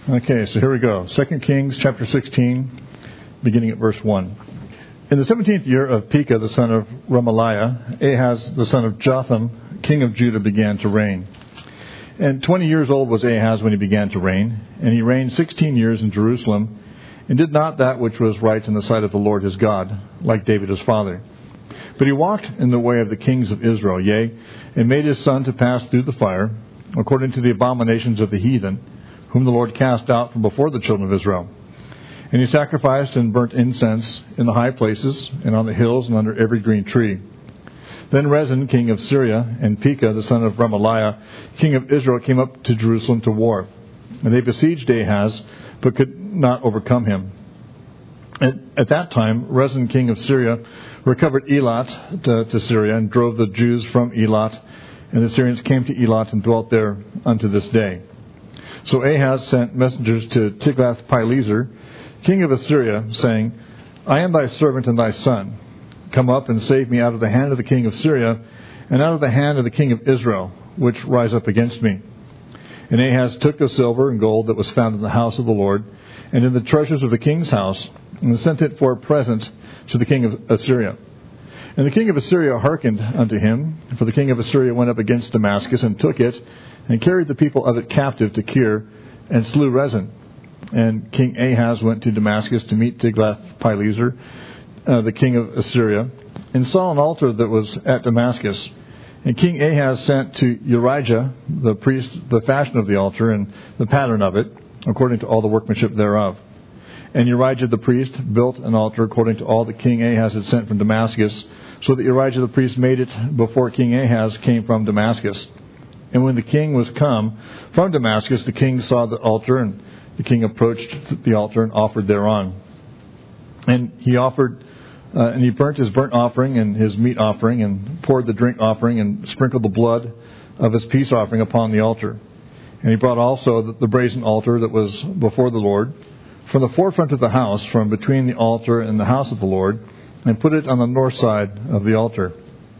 Okay, so here we go. 2 Kings chapter 16, beginning at verse 1. In the 17th year of Pekah, the son of Remaliah, Ahaz, the son of Jotham, king of Judah, began to reign. And 20 years old was Ahaz when he began to reign, and he reigned 16 years in Jerusalem, and did not that which was right in the sight of the Lord his God, like David his father. But he walked in the way of the kings of Israel, yea, and made his son to pass through the fire, according to the abominations of the heathen, whom the Lord cast out from before the children of Israel. And he sacrificed and burnt incense in the high places, and on the hills, and under every green tree. Then Rezin, king of Syria, and Pekah, the son of Remaliah, king of Israel, came up to Jerusalem to war. And they besieged Ahaz, but could not overcome him. At that time, Rezin, king of Syria, recovered Elat to Syria, and drove the Jews from Elat. And the Syrians came to Elat and dwelt there unto this day. So Ahaz sent messengers to Tiglath-Pileser, king of Assyria, saying, I am thy servant and thy son. Come up and save me out of the hand of the king of Syria, and out of the hand of the king of Israel, which rise up against me. And Ahaz took the silver and gold that was found in the house of the Lord, and in the treasures of the king's house, and sent it for a present to the king of Assyria. And the king of Assyria hearkened unto him, for the king of Assyria went up against Damascus, and took it, and carried the people of it captive to Kir, and slew Rezin. And King Ahaz went to Damascus to meet Tiglath-Pileser, the king of Assyria, and saw an altar that was at Damascus. And King Ahaz sent to Urijah, the priest, the fashion of the altar and the pattern of it, according to all the workmanship thereof. And Urijah the priest built an altar according to all that King Ahaz had sent from Damascus, so that Urijah the priest made it before King Ahaz came from Damascus. And when the king was come from Damascus, the king saw the altar, and the king approached the altar and offered thereon. And he offered, and he burnt his burnt offering and his meat offering, and poured the drink offering, and sprinkled the blood of his peace offering upon the altar. And he brought also the brazen altar that was before the Lord, from the forefront of the house, from between the altar and the house of the Lord, and put it on the north side of the altar.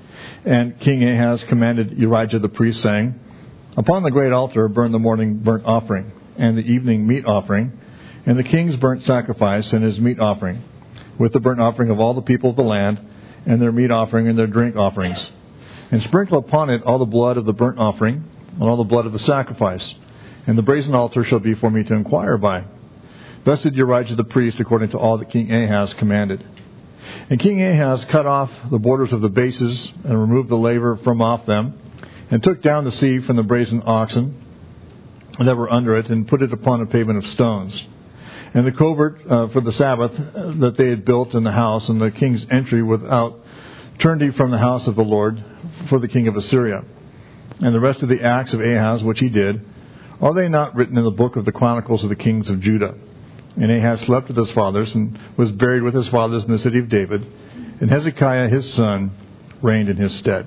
And King Ahaz commanded Urijah the priest, saying, Upon the great altar burn the morning burnt offering, and the evening meat offering, and the king's burnt sacrifice and his meat offering, with the burnt offering of all the people of the land, and their meat offering and their drink offerings. And sprinkle upon it all the blood of the burnt offering, and all the blood of the sacrifice. And the brazen altar shall be for me to inquire by. Thus did Urijah the priest, according to all that King Ahaz commanded. And King Ahaz cut off the borders of the bases, and removed the laver from off them, and took down the sea from the brazen oxen that were under it, and put it upon a pavement of stones. And the covert for the Sabbath that they had built in the house, and the king's entry without, turned he from the house of the Lord for the king of Assyria. And the rest of the acts of Ahaz which he did, are they not written in the book of the Chronicles of the kings of Judah? And Ahaz slept with his fathers, and was buried with his fathers in the city of David. And Hezekiah his son reigned in his stead.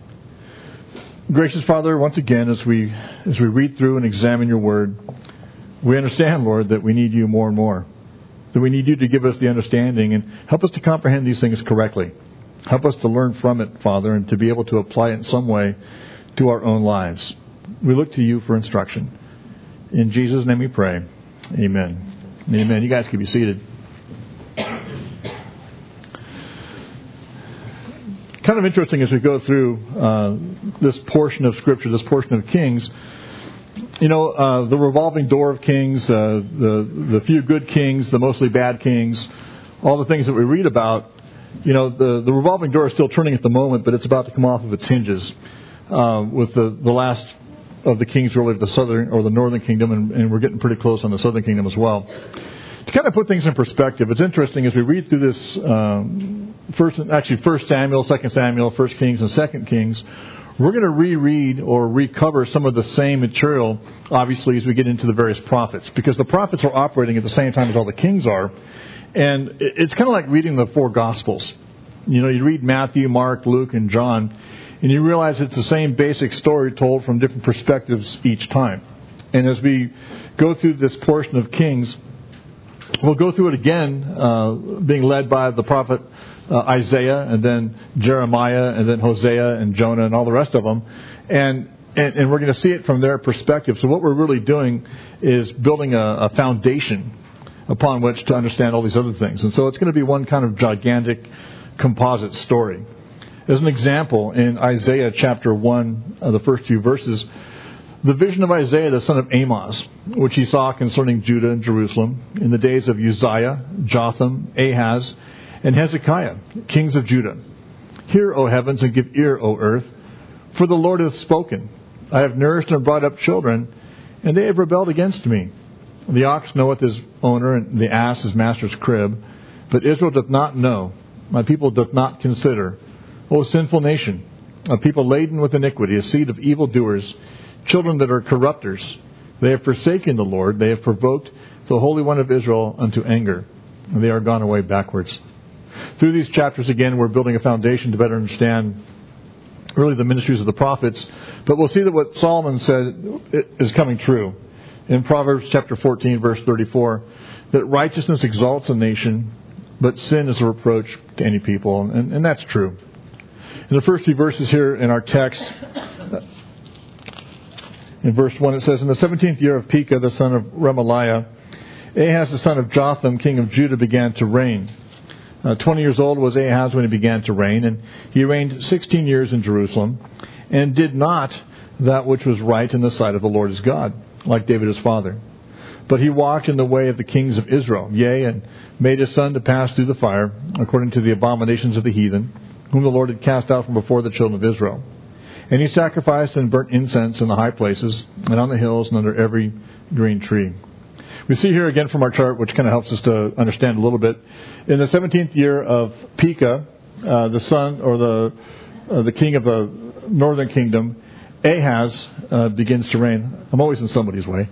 Gracious Father, once again, as we read through and examine your word, we understand, Lord, that we need you more and more. That we need you to give us the understanding and help us to comprehend these things correctly. Help us to learn from it, Father, and to be able to apply it in some way to our own lives. We look to you for instruction. In Jesus' name we pray. Amen. Amen. You guys can be seated. Kind of interesting as we go through this portion of Scripture, this portion of Kings. You know, the revolving door of kings, the few good kings, the mostly bad kings, all the things that we read about. You know, the revolving door is still turning at the moment, but it's about to come off of its hinges with the last of the kings, really, of the southern or the northern kingdom, and we're getting pretty close on the southern kingdom as well. To kind of put things in perspective, it's interesting as we read through this First Samuel, 2 Samuel, 1 Kings, and 2 Kings. We're going to reread or recover some of the same material, obviously, as we get into the various prophets, because the prophets are operating at the same time as all the kings are, and it's kind of like reading the four Gospels. You know, you read Matthew, Mark, Luke, and John, and you realize it's the same basic story told from different perspectives each time. And as we go through this portion of Kings, we'll go through it again, being led by the prophet Isaiah, and then Jeremiah, and then Hosea, and Jonah, and all the rest of them. And And we're going to see it from their perspective. So what we're really doing is building a foundation upon which to understand all these other things. And so it's going to be one kind of gigantic composite story. As an example, in Isaiah chapter 1, the first few verses, the vision of Isaiah, the son of Amoz, which he saw concerning Judah and Jerusalem in the days of Uzziah, Jotham, Ahaz, and Hezekiah, kings of Judah. Hear, O heavens, and give ear, O earth, for the Lord hath spoken. I have nourished and brought up children, and they have rebelled against me. The ox knoweth his owner, and the ass his master's crib. But Israel doth not know. My people doth not consider. O sinful nation, a people laden with iniquity, a seed of evildoers, children that are corrupters. They have forsaken the Lord. They have provoked the Holy One of Israel unto anger. And they are gone away backwards. Through these chapters, again, we're building a foundation to better understand really the ministries of the prophets. But we'll see that what Solomon said is coming true. In Proverbs chapter 14, verse 34, that righteousness exalts a nation, but sin is a reproach to any people. And that's true. In the first few verses here in our text, in verse 1, it says, In the 17th year of Pekah, the son of Remaliah, Ahaz, the son of Jotham, king of Judah, began to reign. 20 years old was Ahaz when he began to reign, and he reigned 16 years in Jerusalem, and did not that which was right in the sight of the Lord his God, like David his father. But he walked in the way of the kings of Israel, yea, and made his son to pass through the fire, according to the abominations of the heathen, whom the Lord had cast out from before the children of Israel. And he sacrificed and burnt incense in the high places, and on the hills, and under every green tree. We see here again from our chart, which kind of helps us to understand a little bit. In the 17th year of Pekah, the son or the king of the northern kingdom, Ahaz begins to reign. I'm always in somebody's way.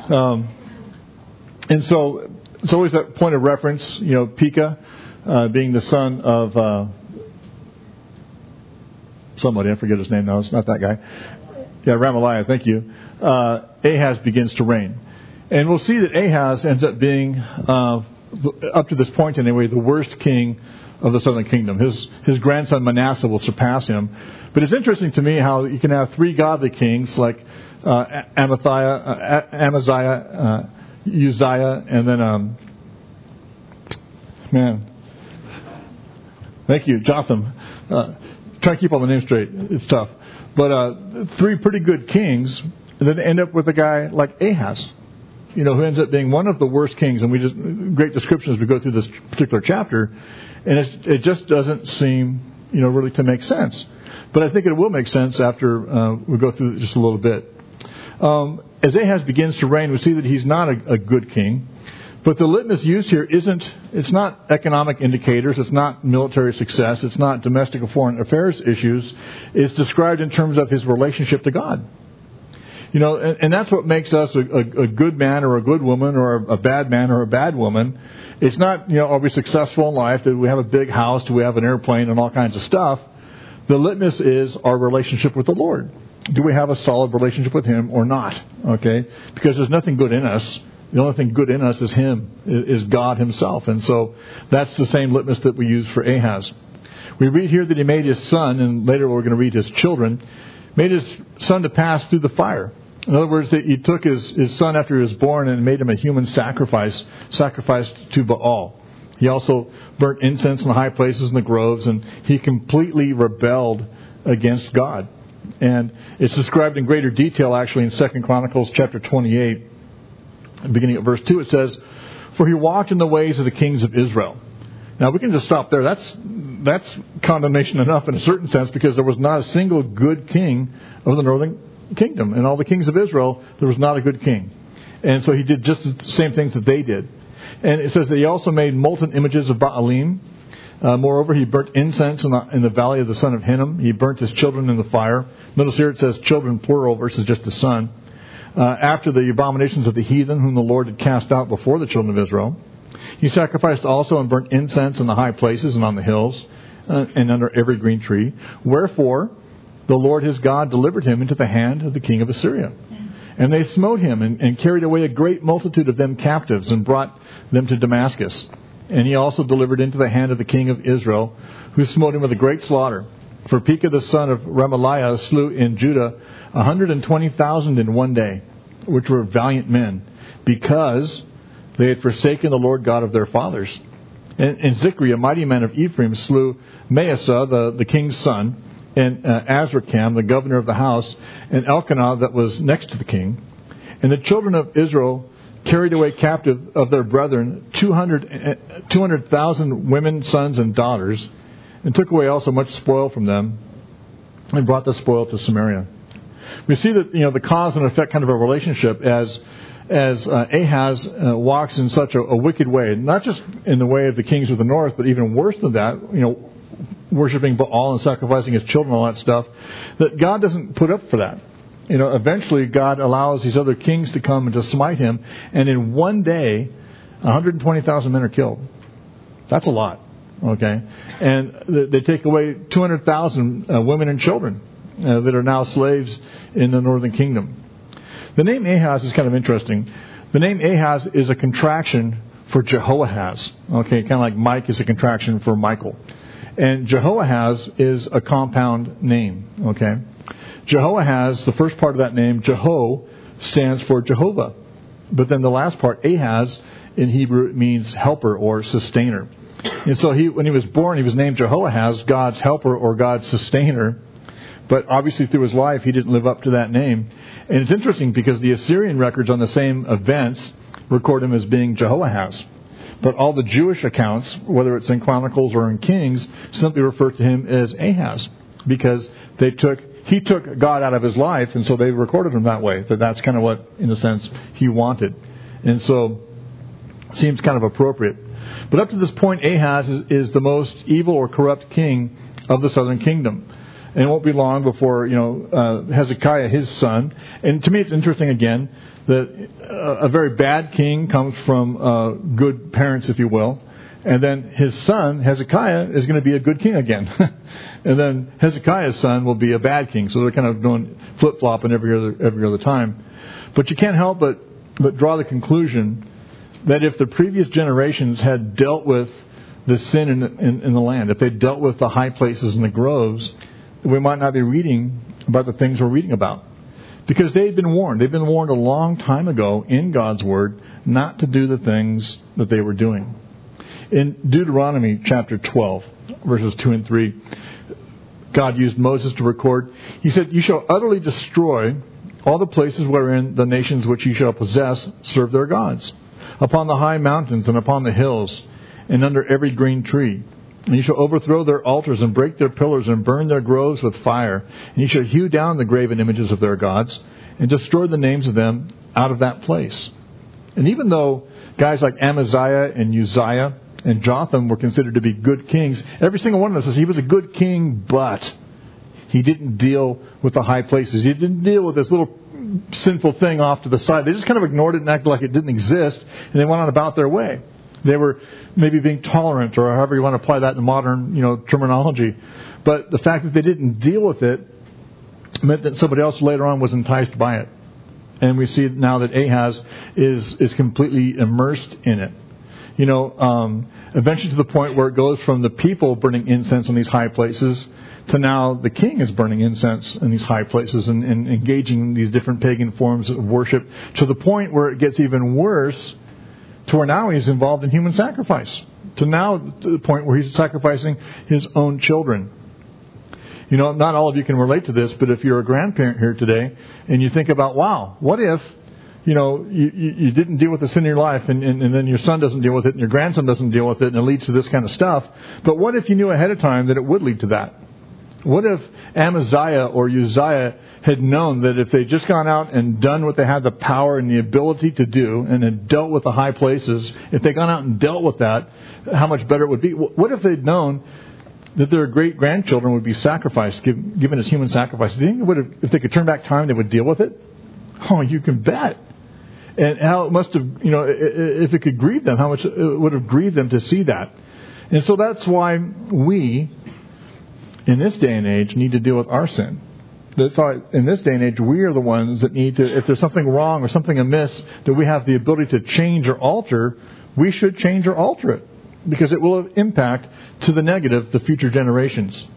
And so it's always that point of reference, Pekah being the son of somebody, I forget his name now, it's not that guy. Yeah, Remaliah, thank you. Ahaz begins to reign. And we'll see that Ahaz ends up being, up to this point anyway, the worst king of the southern kingdom. His grandson Manasseh will surpass him. But it's interesting to me how you can have three godly kings like Amaziah, Uzziah, and then, thank you, Jotham. Try to keep all the names straight. It's tough. But three pretty good kings, and then end up with a guy like Ahaz, who ends up being one of the worst kings. And we just great description as we go through this particular chapter, and it just doesn't seem, really to make sense. But I think it will make sense after we go through it just a little bit. As Ahaz begins to reign, we see that he's not a good king. But the litmus used here it's not economic indicators, it's not military success, it's not domestic or foreign affairs issues. It's described in terms of his relationship to God. And that's what makes us a good man or a good woman or a bad man or a bad woman. It's not, are we successful in life? Do we have a big house? Do we have an airplane and all kinds of stuff? The litmus is our relationship with the Lord. Do we have a solid relationship with Him or not? Okay? Because there's nothing good in us. The only thing good in us is Him, is God Himself. And so that's the same litmus that we use for Ahaz. We read here that he made his son, and later we're going to read his children, made his son to pass through the fire. In other words, that he took his son after he was born and made him a human sacrificed to Baal. He also burnt incense in the high places in the groves, and he completely rebelled against God. And it's described in greater detail actually in 2 Chronicles chapter 28, beginning at verse 2. It says, For he walked in the ways of the kings of Israel. Now we can just stop there. That's condemnation enough in a certain sense, because there was not a single good king of the northern kingdom. And all the kings of Israel, there was not a good king. And so he did just the same things that they did. And it says that he also made molten images of Baalim. Moreover, he burnt incense in the valley of the son of Hinnom. He burnt his children in the fire. Notice here it says children plural versus just the son. After the abominations of the heathen, whom the Lord had cast out before the children of Israel. He sacrificed also and burnt incense in the high places and on the hills and under every green tree. Wherefore, the Lord his God delivered him into the hand of the king of Assyria. And they smote him and carried away a great multitude of them captives and brought them to Damascus. And he also delivered into the hand of the king of Israel, who smote him with a great slaughter. For Pekah the son of Remaliah slew in Judah 120,000 in one day, which were valiant men, because they had forsaken the Lord God of their fathers. And Zikri, a mighty man of Ephraim, slew Maasah, the king's son, and Azrikam, the governor of the house, and Elkanah, that was next to the king. And the children of Israel carried away captive of their brethren 200,000 women, sons, and daughters, and took away also much spoil from them, and brought the spoil to Samaria. We see that the cause and effect kind of a relationship as Ahaz walks in such a wicked way, not just in the way of the kings of the north, but even worse than that, worshiping Baal and sacrificing his children and all that stuff, that God doesn't put up for that. Eventually God allows these other kings to come and to smite him, and in one day, 120,000 men are killed. That's a lot, okay? And they take away 200,000 women and children that are now slaves in the northern kingdom. The name Ahaz is kind of interesting. The name Ahaz is a contraction for Jehoahaz. Okay, kind of like Mike is a contraction for Michael. And Jehoahaz is a compound name. Okay, Jehoahaz, the first part of that name, Jeho, stands for Jehovah. But then the last part, Ahaz, in Hebrew, means helper or sustainer. And so when he was born, he was named Jehoahaz, God's helper or God's sustainer. But obviously through his life, he didn't live up to that name. And it's interesting because the Assyrian records on the same events record him as being Jehoahaz. But all the Jewish accounts, whether it's in Chronicles or in Kings, simply refer to him as Ahaz. Because he took God out of his life, and so they recorded him that way. That's kind of what, in a sense, he wanted. And so it seems kind of appropriate. But up to this point, Ahaz is the most evil or corrupt king of the southern kingdom. And it won't be long before, Hezekiah, his son. And to me, it's interesting again that a very bad king comes from good parents, if you will. And then his son, Hezekiah, is going to be a good king again. And then Hezekiah's son will be a bad king. So they're kind of doing flip-flopping every other time. But you can't help but draw the conclusion that if the previous generations had dealt with the sin in the land, if they dealt with the high places and the groves, we might not be reading about the things we're reading about. Because they'd been warned. They've been warned a long time ago in God's Word not to do the things that they were doing. In Deuteronomy chapter 12, verses 2 and 3, God used Moses to record. He said, "You shall utterly destroy all the places wherein the nations which you shall possess serve their gods, upon the high mountains and upon the hills, and under every green tree. And you shall overthrow their altars and break their pillars and burn their groves with fire. And you shall hew down the graven images of their gods and destroy the names of them out of that place." And even though guys like Amaziah and Uzziah and Jotham were considered to be good kings, every single one of them says he was a good king, but he didn't deal with the high places. He didn't deal with this little sinful thing off to the side. They just kind of ignored it and acted like it didn't exist, and they went on about their way. They were maybe being tolerant, or however you want to apply that in modern, terminology. But the fact that they didn't deal with it meant that somebody else later on was enticed by it. And we see now that Ahaz is completely immersed in it. Eventually to the point where it goes from the people burning incense in these high places to now the king is burning incense in these high places and engaging in these different pagan forms of worship, to the point where it gets even worse, to where now he's involved in human sacrifice. To the point where he's sacrificing his own children. Not all of you can relate to this, but if you're a grandparent here today and you think about, wow, what if, you didn't deal with the sin in your life and then your son doesn't deal with it and your grandson doesn't deal with it and it leads to this kind of stuff. But what if you knew ahead of time that it would lead to that? What if Amaziah or Uzziah had known that if they'd just gone out and done what they had the power and the ability to do and had dealt with the high places, if they'd gone out and dealt with that, how much better it would be? What if they'd known that their great-grandchildren would be sacrificed, given as human sacrifice? Do you think if they could turn back time, they would deal with it? Oh, you can bet. And how it must have, if it could grieve them, how much it would have grieved them to see that. And so that's why we, in this day and age, need to deal with our sin. That's why in this day and age, we are the ones that need to, if there's something wrong or something amiss that we have the ability to change or alter, we should change or alter it. Because it will impact to the negative the future generations.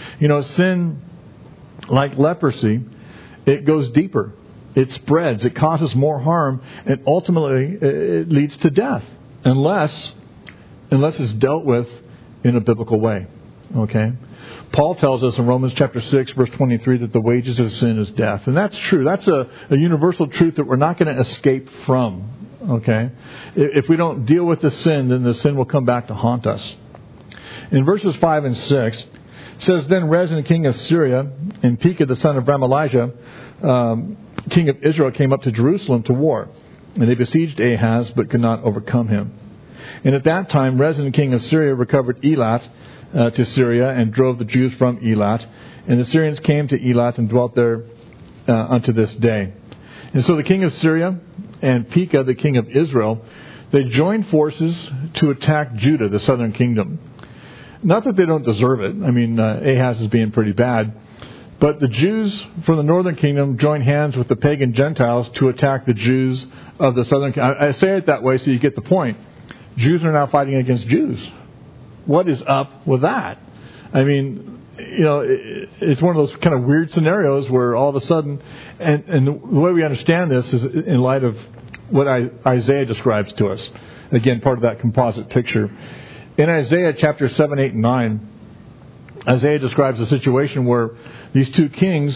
Sin, like leprosy, it goes deeper. It spreads. It causes more harm. And ultimately, it leads to death. Unless it's dealt with in a biblical way. Okay? Paul tells us in Romans chapter 6, verse 23, that the wages of sin is death. And that's true. That's a universal truth that we're not going to escape from. Okay? If we don't deal with the sin, then the sin will come back to haunt us. In verses 5 and 6, it says, Then Rezin, king of Syria, and Pekah, the son of Remaliah, king of Israel, came up to Jerusalem to war. And they besieged Ahaz, but could not overcome him. And at that time, Rezin, king of Syria, recovered Elat to Syria and drove the Jews from Elat. And the Syrians came to Elat and dwelt there unto this day. And so the king of Syria and Pekah, the king of Israel, they joined forces to attack Judah, the southern kingdom. Not that they don't deserve it. I mean, Ahaz is being pretty bad. But the Jews from the northern kingdom joined hands with the pagan Gentiles to attack the Jews of the southern kingdom. I say it that way so you get the point. Jews are now fighting against Jews. What is up with that? I mean, it's one of those kind of weird scenarios where all of a sudden, and the way we understand this is in light of what Isaiah describes to us. Again, part of that composite picture. In Isaiah chapter 7, 8, and 9, Isaiah describes a situation where these two kings,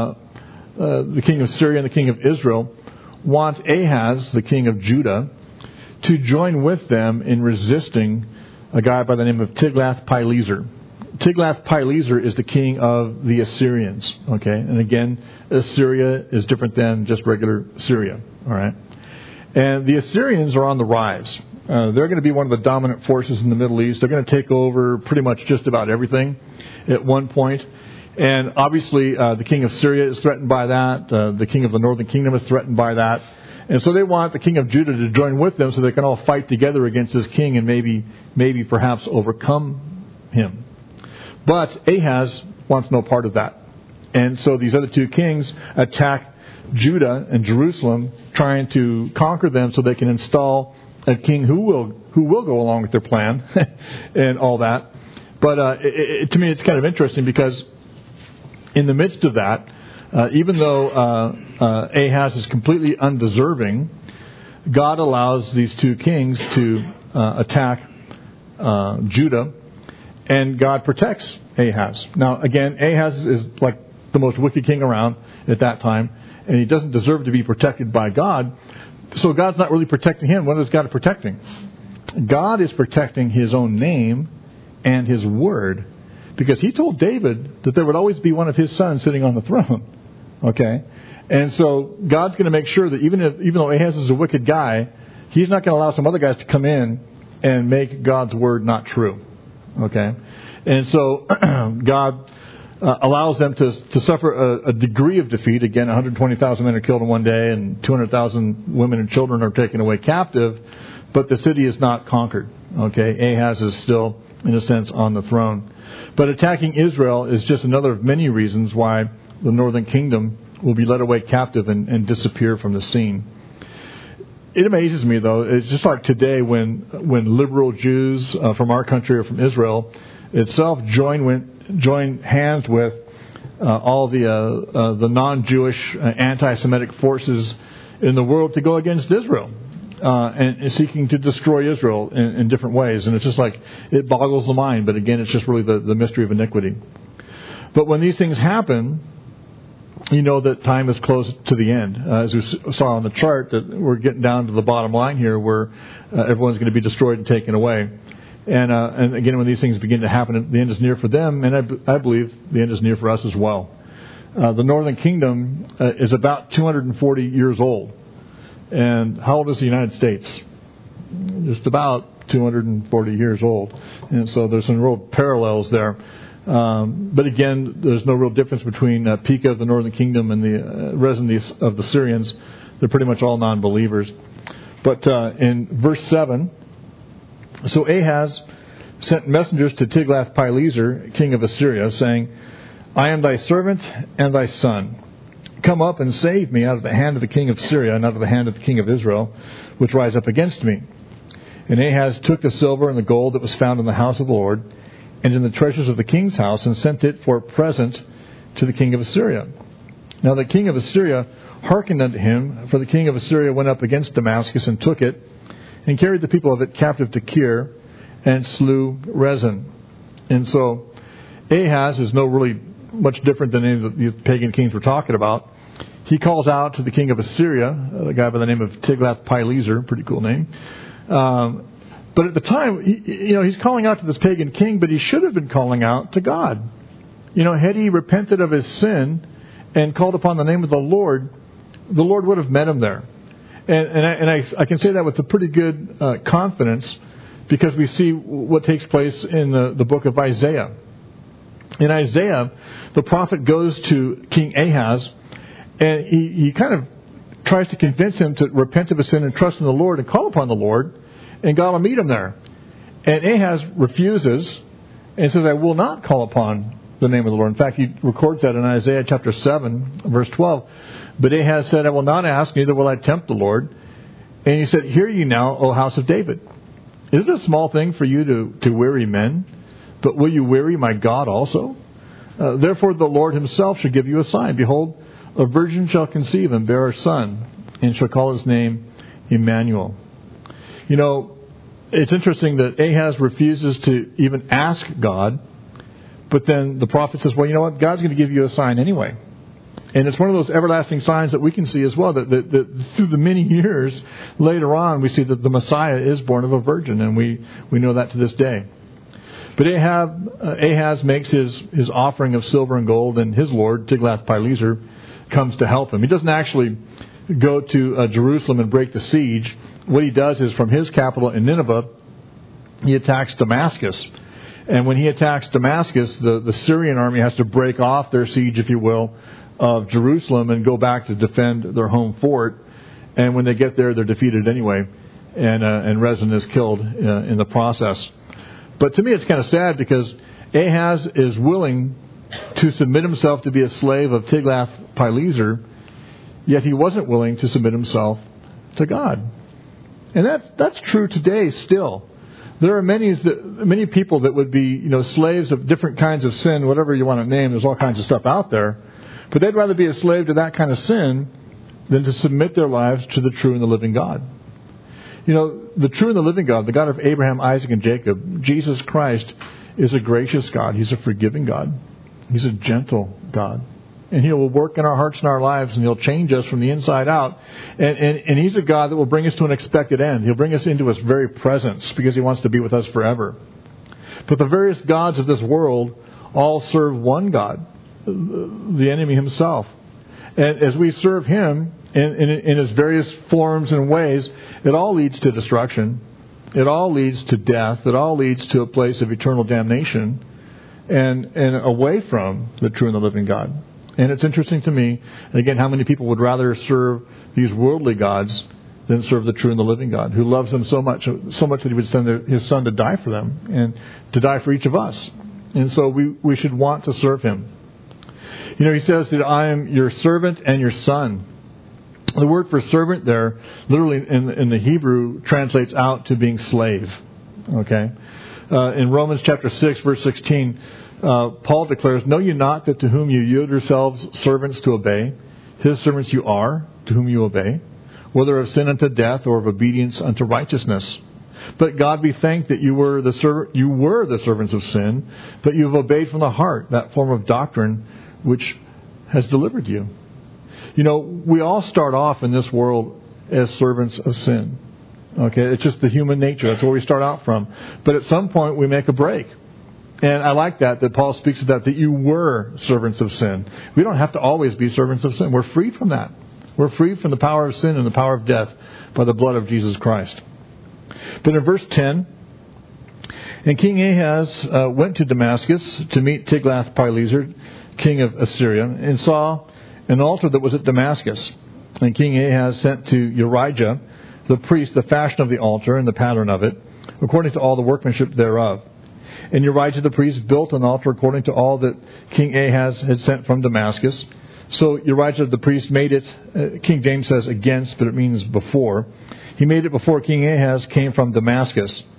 the king of Syria and the king of Israel, want Ahaz, the king of Judah, to join with them in resisting a guy by the name of Tiglath-Pileser. Tiglath-Pileser is the king of the Assyrians. Okay, and again, Assyria is different than just regular Syria. All right, and the Assyrians are on the rise. They're going to be one of the dominant forces in the Middle East. They're going to take over pretty much just about everything at one point. And obviously, the king of Syria is threatened by that. The king of the northern kingdom is threatened by that. And so they want the king of Judah to join with them so they can all fight together against this king and maybe perhaps overcome him. But Ahaz wants no part of that. And so these other two kings attack Judah and Jerusalem, trying to conquer them so they can install a king who will go along with their plan and all that. But to me, it's kind of interesting because in the midst of that, even though Ahaz is completely undeserving, God allows these two kings to attack Judah, and God protects Ahaz. Now, again, Ahaz is like the most wicked king around at that time, and he doesn't deserve to be protected by God. So God's not really protecting him. What is God protecting? God is protecting his own name and his word, because he told David that there would always be one of his sons sitting on the throne. Okay? And so God's going to make sure that even though Ahaz is a wicked guy, he's not going to allow some other guys to come in and make God's word not true. Okay? And so God allows them to suffer a degree of defeat. Again, 120,000 men are killed in one day, and 200,000 women and children are taken away captive. But the city is not conquered. Okay? Ahaz is still, in a sense, on the throne. But attacking Israel is just another of many reasons why the northern kingdom will be led away captive and disappear from the scene. It amazes me, though. It's just like today when liberal Jews from our country or from Israel itself join hands with all the non-Jewish anti-Semitic forces in the world to go against Israel and seeking to destroy Israel in different ways. And it's just like, it boggles the mind. But again, it's just really the mystery of iniquity. But when these things happen, you know that time is close to the end. As we saw on the chart, that we're getting down to the bottom line here where everyone's going to be destroyed and taken away. And again, when these things begin to happen, the end is near for them, and I believe the end is near for us as well. The northern kingdom is about 240 years old. And how old is the United States? Just about 240 years old. And so there's some real parallels there. But again, there's no real difference between Pekah of the northern kingdom and the Rezin of the Syrians. They're pretty much all non-believers. But in verse 7, so Ahaz sent messengers to Tiglath-Pileser, king of Assyria, saying, I am thy servant and thy son. Come up and save me out of the hand of the king of Syria and out of the hand of the king of Israel, which rise up against me. And Ahaz took the silver and the gold that was found in the house of the Lord, and in the treasures of the king's house, and sent it for a present to the king of Assyria. Now the king of Assyria hearkened unto him, for the king of Assyria went up against Damascus and took it, and carried the people of it captive to Kir, and slew Rezin. And so Ahaz is no really much different than any of the pagan kings we're talking about. He calls out to the king of Assyria, a guy by the name of Tiglath-Pileser, pretty cool name. But at the time, he's calling out to this pagan king, but he should have been calling out to God. Had he repented of his sin and called upon the name of the Lord would have met him there. And I can say that with a pretty good confidence, because we see what takes place in the book of Isaiah. In Isaiah, the prophet goes to King Ahaz, and he kind of tries to convince him to repent of his sin and trust in the Lord and call upon the Lord, and God will meet him there. And Ahaz refuses and says, I will not call upon the name of the Lord. In fact, he records that in Isaiah chapter 7, verse 12. But Ahaz said, I will not ask, neither will I tempt the Lord. And he said, hear ye now, O house of David. Is it a small thing for you to weary men? But will you weary my God also? Therefore the Lord himself shall give you a sign. Behold, a virgin shall conceive and bear a son, and shall call his name Emmanuel. It's interesting that Ahaz refuses to even ask God, but then the prophet says, well, you know what? God's going to give you a sign anyway. And it's one of those everlasting signs that we can see as well, that through the many years later on, we see that the Messiah is born of a virgin, and we know that to this day. But Ahaz makes his offering of silver and gold, and his lord, Tiglath-Pileser, comes to help him. He doesn't actually go to Jerusalem and break the siege. What he does is, from his capital in Nineveh, he attacks Damascus. And when he attacks Damascus, the Syrian army has to break off their siege, if you will, of Jerusalem and go back to defend their home fort. And when they get there, they're defeated anyway. And Rezin is killed in the process. But to me, it's kind of sad, because Ahaz is willing to submit himself to be a slave of Tiglath-Pileser, yet he wasn't willing to submit himself to God. And that's true today still. There are many people that would be, slaves of different kinds of sin, whatever you want to name. There's all kinds of stuff out there. But they'd rather be a slave to that kind of sin than to submit their lives to the true and the living God. The true and the living God, the God of Abraham, Isaac, and Jacob, Jesus Christ, is a gracious God. He's a forgiving God. He's a gentle God. And He will work in our hearts and our lives, and He'll change us from the inside out. And He's a God that will bring us to an expected end. He'll bring us into His very presence, because He wants to be with us forever. But the various gods of this world all serve one God, the enemy himself. And as we serve Him in His various forms and ways, it all leads to destruction. It all leads to death. It all leads to a place of eternal damnation and away from the true and the living God. And it's interesting to me, again, how many people would rather serve these worldly gods than serve the true and the living God, who loves them so much that He would send His Son to die for them and to die for each of us. And so we should want to serve Him. He says that I am your servant and your son. The word for servant there, literally in the Hebrew, translates out to being slave. Okay? In Romans chapter 6, verse 16, Paul declares, know you not that to whom you yield yourselves servants to obey, His servants you are, to whom you obey, whether of sin unto death or of obedience unto righteousness. But God be thanked that you were the servants of sin, but you have obeyed from the heart that form of doctrine which has delivered you. We all start off in this world as servants of sin. Okay, it's just the human nature. That's where we start out from. But at some point we make a break. And I like that Paul speaks of that you were servants of sin. We don't have to always be servants of sin. We're freed from that. We're freed from the power of sin and the power of death by the blood of Jesus Christ. But in verse 10, and King Ahaz went to Damascus to meet Tiglath-Pileser, king of Assyria, and saw an altar that was at Damascus. And King Ahaz sent to Urijah, the priest, the fashion of the altar and the pattern of it, according to all the workmanship thereof. And Urijah the priest built an altar according to all that King Ahaz had sent from Damascus. So Urijah the priest made it, King James says against, but it means before. He made it before King Ahaz came from Damascus.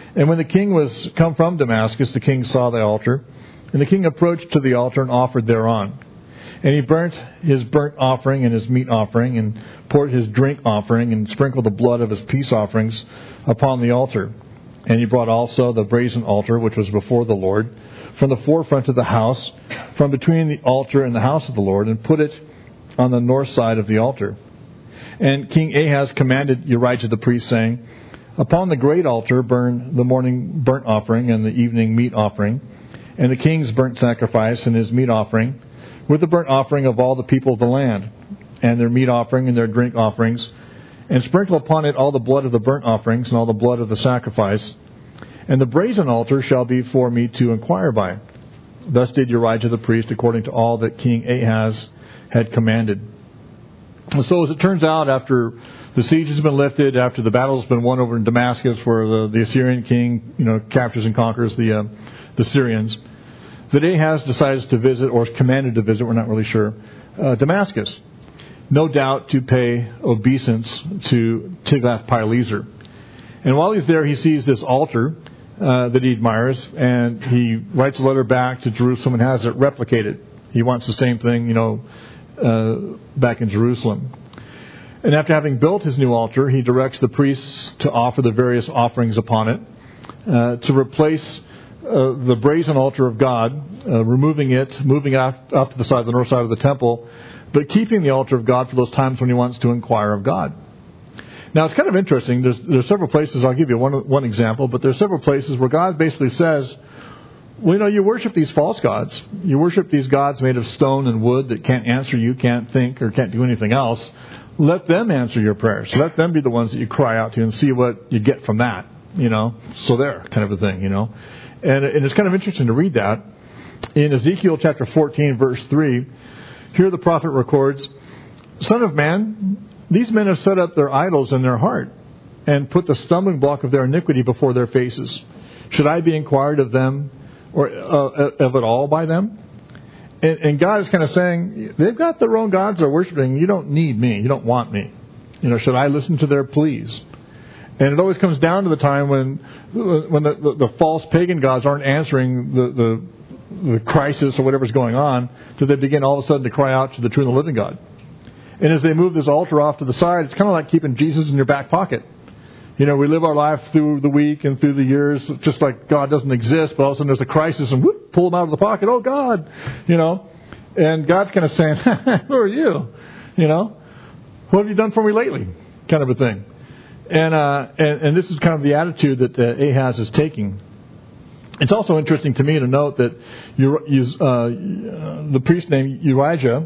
And when the king was come from Damascus, the king saw the altar. And the king approached to the altar and offered thereon. And he burnt his burnt offering and his meat offering, and poured his drink offering, and sprinkled the blood of his peace offerings upon the altar. And he brought also the brazen altar, which was before the Lord, from the forefront of the house, from between the altar and the house of the Lord, and put it on the north side of the altar. And King Ahaz commanded Urijah the priest, saying, Upon the great altar burn the morning burnt offering and the evening meat offering, and the king's burnt sacrifice and his meat offering, with the burnt offering of all the people of the land, and their meat offering and their drink offerings, and sprinkle upon it all the blood of the burnt offerings and all the blood of the sacrifice. And the brazen altar shall be for me to inquire by. Thus did Urijah the priest, according to all that King Ahaz had commanded. And so as it turns out, after the siege has been lifted, after the battle has been won over in Damascus, where the Assyrian king, captures and conquers the Syrians, that Ahaz decides to visit, or is commanded to visit, we're not really sure, Damascus. No doubt to pay obeisance to Tiglath-Pileser. And while he's there, he sees this altar that he admires, and he writes a letter back to Jerusalem and has it replicated. He wants the same thing, back in Jerusalem. And after having built his new altar, he directs the priests to offer the various offerings upon it, to replace the brazen altar of God, removing it, moving it off to the side, the north side of the temple, but keeping the altar of God for those times when he wants to inquire of God. Now, it's kind of interesting. There's several places, I'll give you one example, but there's several places where God basically says, well, you worship these false gods. You worship these gods made of stone and wood that can't answer you, can't think, or can't do anything else. Let them answer your prayers. Let them be the ones that you cry out to and see what you get from that, So there, kind of a thing, And it's kind of interesting to read that. In Ezekiel chapter 14, verse 3, here the prophet records, Son of man, these men have set up their idols in their heart and put the stumbling block of their iniquity before their faces. Should I be inquired of them or of it all by them? And God is kind of saying, they've got their own gods they're worshiping. You don't need me. You don't want me. Should I listen to their pleas? And it always comes down to the time when the false pagan gods aren't answering the crisis or whatever's going on, till they begin all of a sudden to cry out to the true and the living God. And as they move this altar off to the side, it's kind of like keeping Jesus in your back pocket. We live our life through the week and through the years, just like God doesn't exist, but all of a sudden there's a crisis and whoop, pull him out of the pocket. Oh, God, And God's kind of saying, who are you? What have you done for me lately? Kind of a thing. And this is kind of the attitude that Ahaz is taking. It's also interesting to me to note that the priest named Urijah,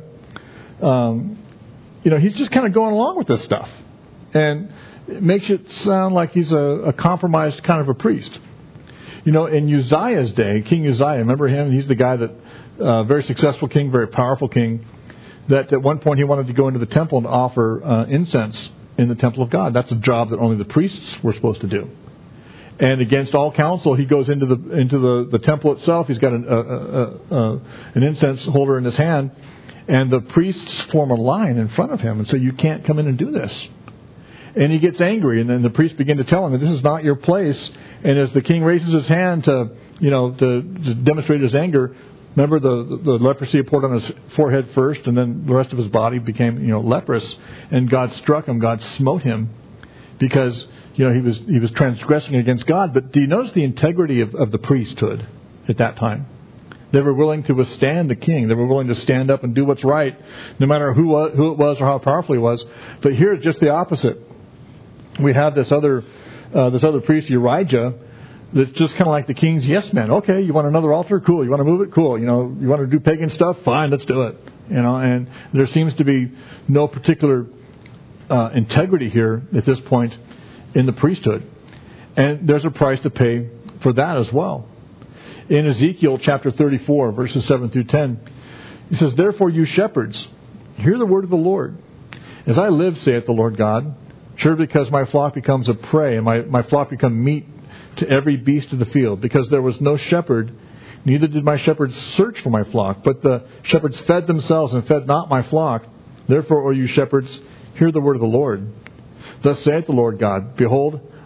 he's just kind of going along with this stuff. And it makes it sound like he's a compromised kind of a priest. In Uzziah's day, King Uzziah, remember him? He's the guy that, very successful king, very powerful king, that at one point he wanted to go into the temple and offer incense in the temple of God. That's a job that only the priests were supposed to do. And against all counsel, he goes into the temple itself. He's got an incense holder in his hand, and the priests form a line in front of him and say, "You can't come in and do this." And he gets angry, and then the priests begin to tell him, "This is not your place." And as the king raises his hand to demonstrate his anger, remember the leprosy poured on his forehead first, and then the rest of his body became leprous. And God struck him. God smote him because he was transgressing against God. But do you notice the integrity of the priesthood at that time? They were willing to withstand the king. They were willing to stand up and do what's right, no matter who it was or how powerful he was. But here it's just the opposite. We have this other priest, Urijah, that's just kind of like the king's yes man. Okay, you want another altar? Cool. You want to move it? Cool. You want to do pagan stuff? Fine, let's do it. And there seems to be no particular integrity here at this point in the priesthood. And there's a price to pay for that as well. In Ezekiel chapter 34, verses 7 through 10, he says, "Therefore you shepherds, hear the word of the Lord. As I live, saith the Lord God, sure because my flock becomes a prey, and my flock become meat to every beast of the field, because there was no shepherd, neither did my shepherds search for my flock, but the shepherds fed themselves and fed not my flock. Therefore, O you shepherds, hear the word of the Lord. Thus saith the Lord God, behold,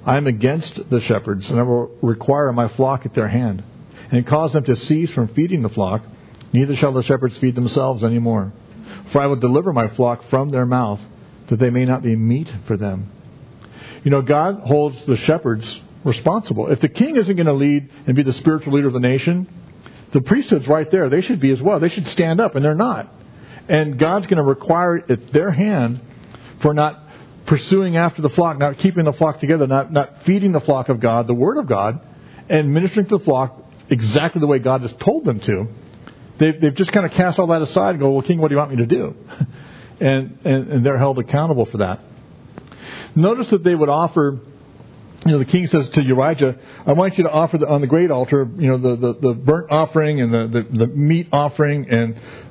I am against the shepherds, and I will require my flock at their hand, and cause them to cease from feeding the flock. Neither shall the shepherds feed themselves any more. For I will deliver my flock from their mouth, that they may not be meat for them. God holds the shepherds responsible. If the king isn't going to lead and be the spiritual leader of the nation, the priesthood's right there. They should be as well. They should stand up, and they're not. And God's going to require it at their hand for not pursuing after the flock, not keeping the flock together, not feeding the flock of God, the Word of God, and ministering to the flock exactly the way God has told them to. They've just kind of cast all that aside and go, well, King, what do you want me to do? and they're held accountable for that. Notice that they would offer, the king says to Urijah, I want you to offer on the great altar, the burnt offering and the meat offering and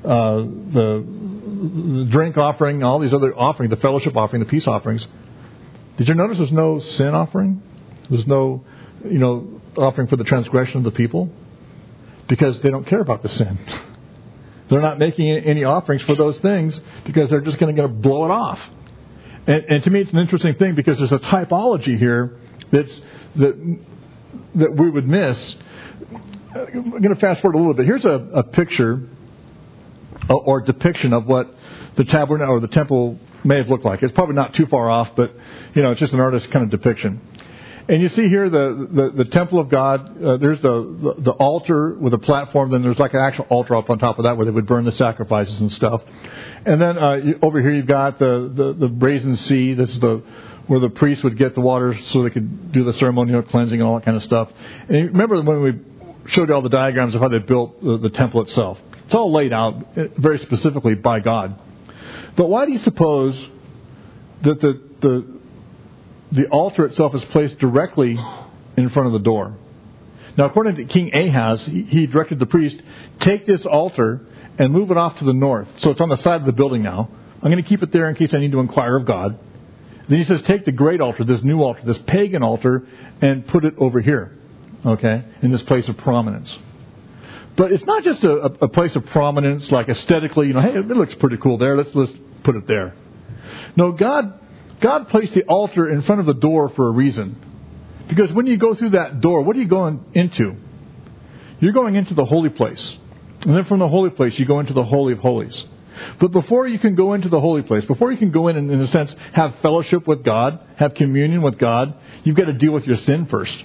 the drink offering, all these other offerings, the fellowship offering, the peace offerings. Did you notice there's no sin offering? There's no, offering for the transgression of the people? Because they don't care about the sin. They're not making any offerings for those things because they're just going to blow it off. And to me, it's an interesting thing because there's a typology here that we would miss. I'm going to fast forward a little bit. Here's a picture or depiction of what the tabernacle or the temple may have looked like. It's probably not too far off, but it's just an artist's kind of depiction. And you see here the temple of God. There's the altar with a platform. Then there's like an actual altar up on top of that where they would burn the sacrifices and stuff. And then over here you've got the brazen sea. This is where the priests would get the water so they could do the ceremonial cleansing and all that kind of stuff. And you remember when we showed you all the diagrams of how they built the temple itself. It's all laid out very specifically by God. But why do you suppose that the altar itself is placed directly in front of the door? Now, according to King Ahaz, he directed the priest, take this altar and move it off to the north. So it's on the side of the building now. I'm going to keep it there in case I need to inquire of God. Then he says, take the great altar, this new altar, this pagan altar, and put it over here, okay, in this place of prominence. But it's not just a place of prominence, like aesthetically, hey, it looks pretty cool there. Let's put it there. No, God placed the altar in front of the door for a reason. Because when you go through that door, what are you going into? You're going into the holy place. And then from the holy place, you go into the Holy of Holies. But before you can go into the holy place, before you can go in a sense, have fellowship with God, have communion with God, you've got to deal with your sin first.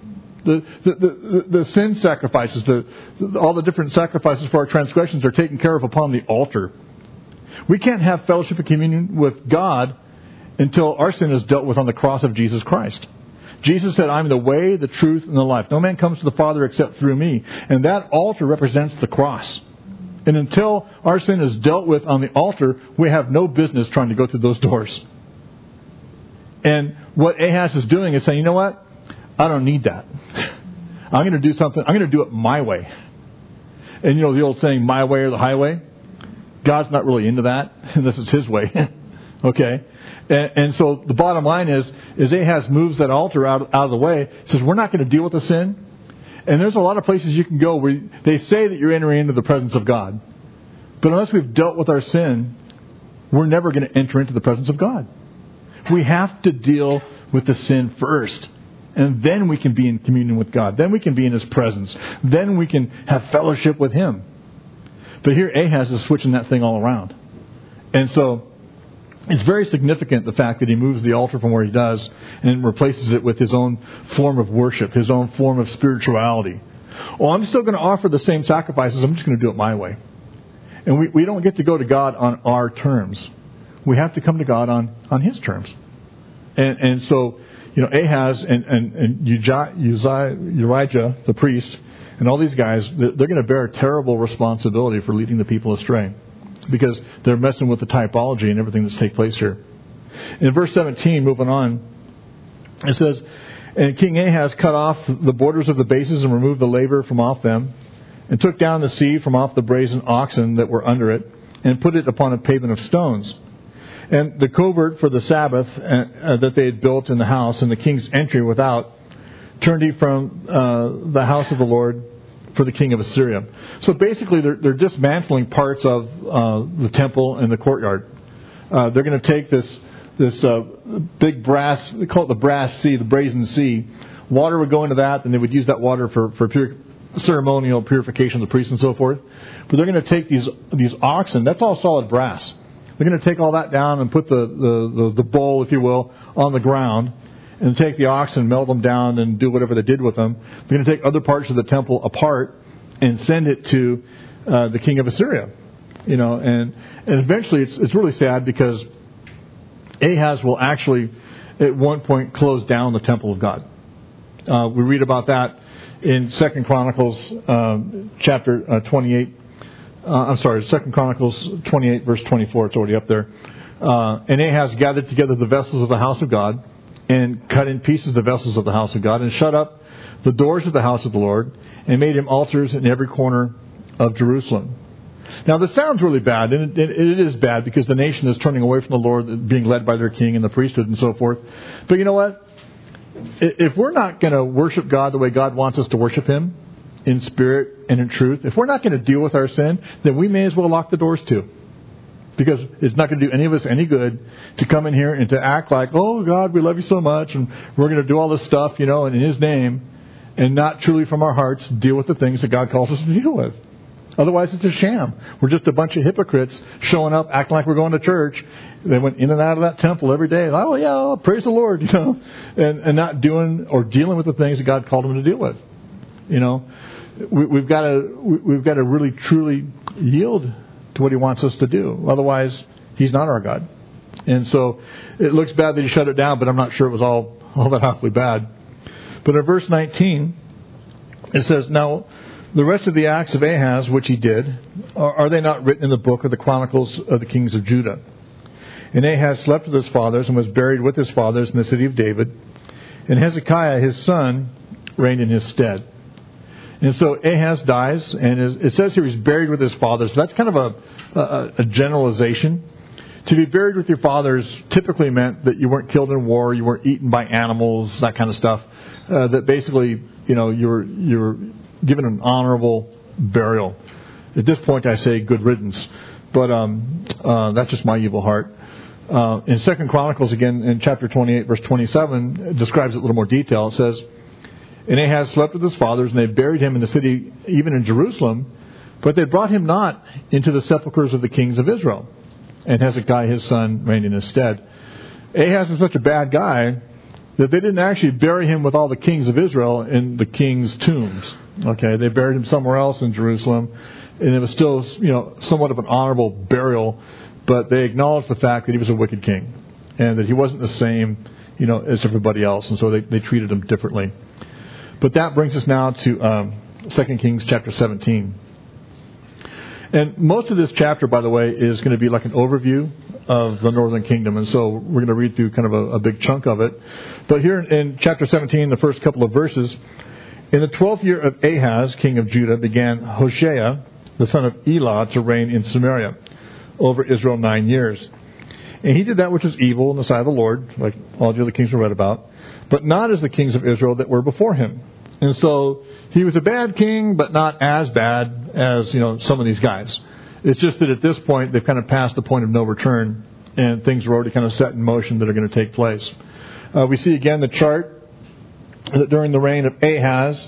The sin sacrifices, all the different sacrifices for our transgressions are taken care of upon the altar. We can't have fellowship and communion with God until our sin is dealt with on the cross of Jesus Christ. Jesus said, I'm the way, the truth, and the life. No man comes to the Father except through me. And that altar represents the cross. And until our sin is dealt with on the altar, we have no business trying to go through those doors. And what Ahaz is doing is saying, you know what? I don't need that. I'm going to do something. I'm going to do it my way. And the old saying, my way or the highway? God's not really into that unless it's His way. Okay? And so the bottom line is Ahaz moves that altar out of the way. Says, we're not going to deal with the sin. And there's a lot of places you can go where they say that you're entering into the presence of God. But unless we've dealt with our sin, we're never going to enter into the presence of God. We have to deal with the sin first. And then we can be in communion with God. Then we can be in His presence. Then we can have fellowship with Him. But here Ahaz is switching that thing all around. And so it's very significant, the fact that he moves the altar from where he does and replaces it with his own form of worship, his own form of spirituality. I'm still going to offer the same sacrifices. I'm just going to do it my way. And we don't get to go to God on our terms. We have to come to God on His terms. And so, Ahaz and Urijah, the priest, and all these guys, they're going to bear a terrible responsibility for leading the people astray. Because they're messing with the typology and everything that's taking place here. In verse 17, moving on, it says, and King Ahaz cut off the borders of the bases and removed the laver from off them, and took down the sea from off the brazen oxen that were under it, and put it upon a pavement of stones. And the covert for the Sabbath that they had built in the house, and the king's entry without, turned he from the house of the Lord for the king of Assyria. So basically they're dismantling parts of the temple and the courtyard. They're going to take this big brass, they call it the brass sea, the brazen sea. Water would go into that, and they would use that water for ceremonial purification of the priests and so forth. But they're going to take these oxen, that's all solid brass. They're going to take all that down and put the bowl, if you will, on the ground, and take the oxen, melt them down, and do whatever they did with them. They're going to take other parts of the temple apart and send it to the king of Assyria. And eventually it's really sad because Ahaz will actually at one point close down the temple of God. We read about that in 2 Chronicles chapter 28. 2 Chronicles 28 verse 24. It's already up there. And Ahaz gathered together the vessels of the house of God and cut in pieces the vessels of the house of God and shut up the doors of the house of the Lord and made him altars in every corner of Jerusalem. Now, this sounds really bad, and it is bad because the nation is turning away from the Lord, being led by their king and the priesthood and so forth. But you know what? If we're not going to worship God the way God wants us to worship Him, in spirit and in truth, if we're not going to deal with our sin, then we may as well lock the doors too. Because it's not going to do any of us any good to come in here and to act like, oh, God, we love you so much, and we're going to do all this stuff, and in His name, and not truly from our hearts deal with the things that God calls us to deal with. Otherwise, it's a sham. We're just a bunch of hypocrites showing up, acting like we're going to church. They went in and out of that temple every day. Oh, yeah, praise the Lord, and not doing or dealing with the things that God called them to deal with. We've got to really, truly yield to what He wants us to do. Otherwise, He's not our God. And so it looks bad that He shut it down, but I'm not sure it was all that awfully bad. But in verse 19, it says, now, the rest of the acts of Ahaz, which he did, are they not written in the book of the Chronicles of the kings of Judah? And Ahaz slept with his fathers and was buried with his fathers in the city of David. And Hezekiah, his son, reigned in his stead. And so Ahaz dies, and it says here he's buried with his fathers. So that's kind of a generalization. To be buried with your fathers typically meant that you weren't killed in war, you weren't eaten by animals, that kind of stuff. That basically, you were given an honorable burial. At this point, I say good riddance, but that's just my evil heart. In 2 Chronicles, again, in chapter 28, verse 27, it describes it in a little more detail. It says, and Ahaz slept with his fathers, and they buried him in the city, even in Jerusalem, but they brought him not into the sepulchres of the kings of Israel. And Hezekiah, his son, reigned in his stead. Ahaz was such a bad guy that they didn't actually bury him with all the kings of Israel in the kings' tombs. Okay, they buried him somewhere else in Jerusalem, and it was still, somewhat of an honorable burial, but they acknowledged the fact that he was a wicked king, and that he wasn't the same, as everybody else, and so they treated him differently. But that brings us now to 2 Kings chapter 17. And most of this chapter, by the way, is going to be like an overview of the northern kingdom. And so we're going to read through kind of a big chunk of it. But here in chapter 17, the first couple of verses, in the 12th year of Ahaz, king of Judah, began Hoshea, the son of Elah, to reign in Samaria over Israel 9 years. And he did that which was evil in the sight of the Lord, like all the other kings we read about, but not as the kings of Israel that were before him. And so he was a bad king, but not as bad as, some of these guys. It's just that at this point, they've kind of passed the point of no return, and things are already kind of set in motion that are going to take place. We see again the chart that during the reign of Ahaz,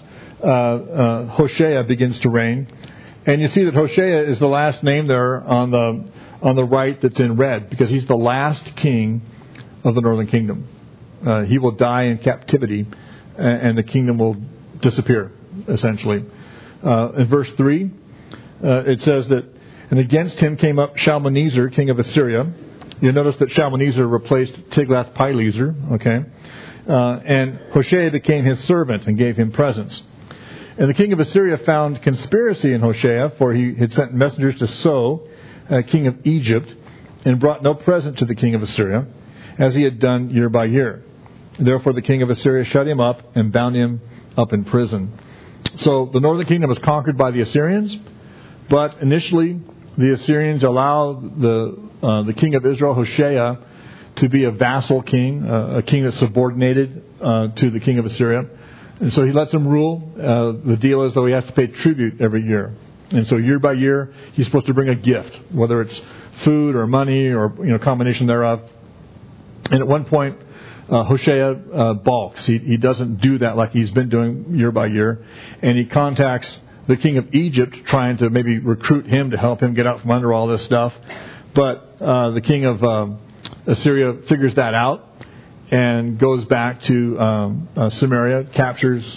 Hoshea begins to reign. And you see that Hoshea is the last name there on the right that's in red, because he's the last king of the northern kingdom. He will die in captivity, and the kingdom will disappear, essentially. In verse 3, it says that, and against him came up Shalmaneser, king of Assyria. You'll notice that Shalmaneser replaced Tiglath-Pileser, okay? And Hoshea became his servant and gave him presents. And the king of Assyria found conspiracy in Hoshea, for he had sent messengers to So, king of Egypt, and brought no present to the king of Assyria, as he had done year by year. Therefore the king of Assyria shut him up and bound him up in prison. So the northern kingdom was conquered by the Assyrians, but initially the Assyrians allowed the king of Israel, Hoshea, to be a vassal king, a king that's subordinated to the king of Assyria. And so he lets him rule. The deal is, though, he has to pay tribute every year. And so year by year, he's supposed to bring a gift, whether it's food or money or a combination thereof. And at one point, Hoshea balks. He doesn't do that like he's been doing year by year. And he contacts the king of Egypt, trying to maybe recruit him to help him get out from under all this stuff. But the king of Assyria figures that out and goes back to Samaria, captures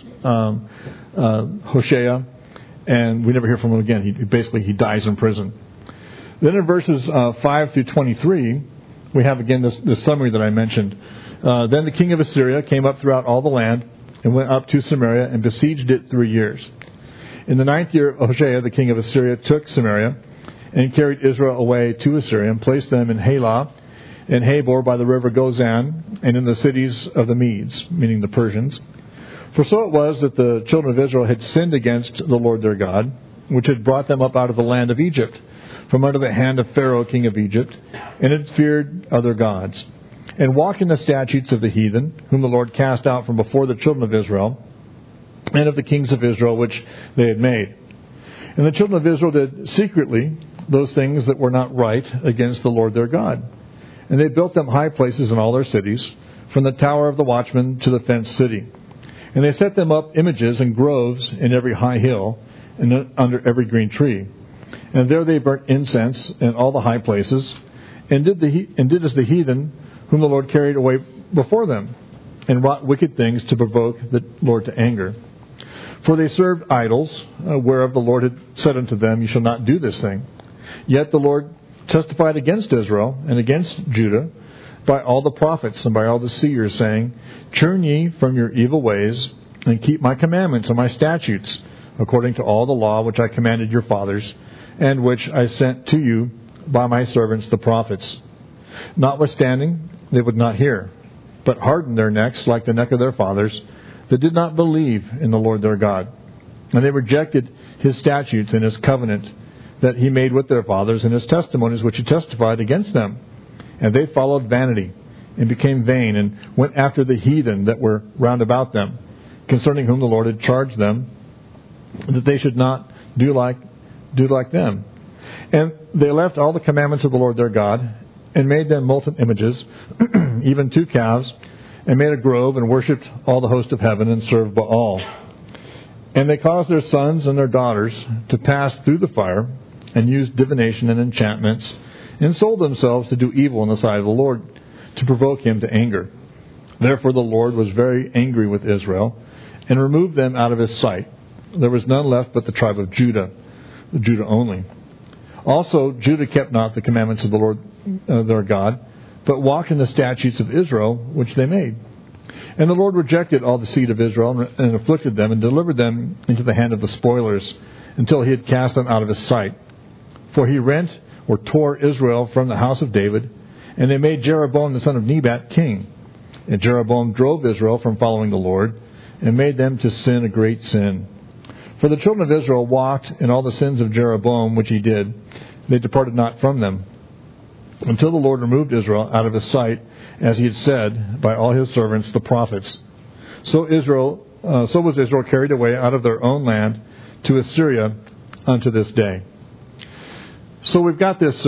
Hoshea, and we never hear from him again. He dies in prison. Then in verses 5 through 23, we have again this summary that I mentioned. Then the king of Assyria came up throughout all the land and went up to Samaria and besieged it 3 years. In the 9th year of Hoshea, the king of Assyria took Samaria and carried Israel away to Assyria and placed them in Halah and Habor by the river Gozan and in the cities of the Medes, meaning the Persians. For so it was that the children of Israel had sinned against the Lord their God, which had brought them up out of the land of Egypt, from under the hand of Pharaoh, king of Egypt, and had feared other gods, and walked in the statutes of the heathen, whom the Lord cast out from before the children of Israel, and of the kings of Israel which they had made. And the children of Israel did secretly those things that were not right against the Lord their God. And they built them high places in all their cities, from the tower of the watchman to the fenced city. And they set them up images and groves in every high hill, and under every green tree. And there they burnt incense in all the high places, and did as the heathen, whom the Lord carried away before them, and wrought wicked things to provoke the Lord to anger. For they served idols, whereof the Lord had said unto them, You shall not do this thing. Yet the Lord testified against Israel and against Judah by all the prophets and by all the seers, saying, Turn ye from your evil ways, and keep my commandments and my statutes, according to all the law which I commanded your fathers, and which I sent to you by my servants the prophets. Notwithstanding, they would not hear, but hardened their necks like the neck of their fathers, that did not believe in the Lord their God. And they rejected his statutes and his covenant that he made with their fathers, and his testimonies which he testified against them. And they followed vanity, and became vain, and went after the heathen that were round about them, concerning whom the Lord had charged them, that they should not do like them. And they left all the commandments of the Lord their God, and made them molten images, even 2 calves, and made a grove, and worshipped all the host of heaven, and served Baal. And they caused their sons and their daughters to pass through the fire, and used divination and enchantments, and sold themselves to do evil in the sight of the Lord, to provoke him to anger. Therefore the Lord was very angry with Israel, and removed them out of his sight. There was none left but the tribe of Judah only. Also Judah kept not the commandments of the Lord their God, but walked in the statutes of Israel, which they made. And the Lord rejected all the seed of Israel, and afflicted them, and delivered them into the hand of the spoilers, until he had cast them out of his sight. For he rent or tore Israel from the house of David, and they made Jeroboam the son of Nebat king. And Jeroboam drove Israel from following the Lord, and made them to sin a great sin. For the children of Israel walked in all the sins of Jeroboam which he did. They departed not from them, until the Lord removed Israel out of his sight, as he had said by all his servants the prophets. So was Israel carried away out of their own land to Assyria unto this day. So we've got this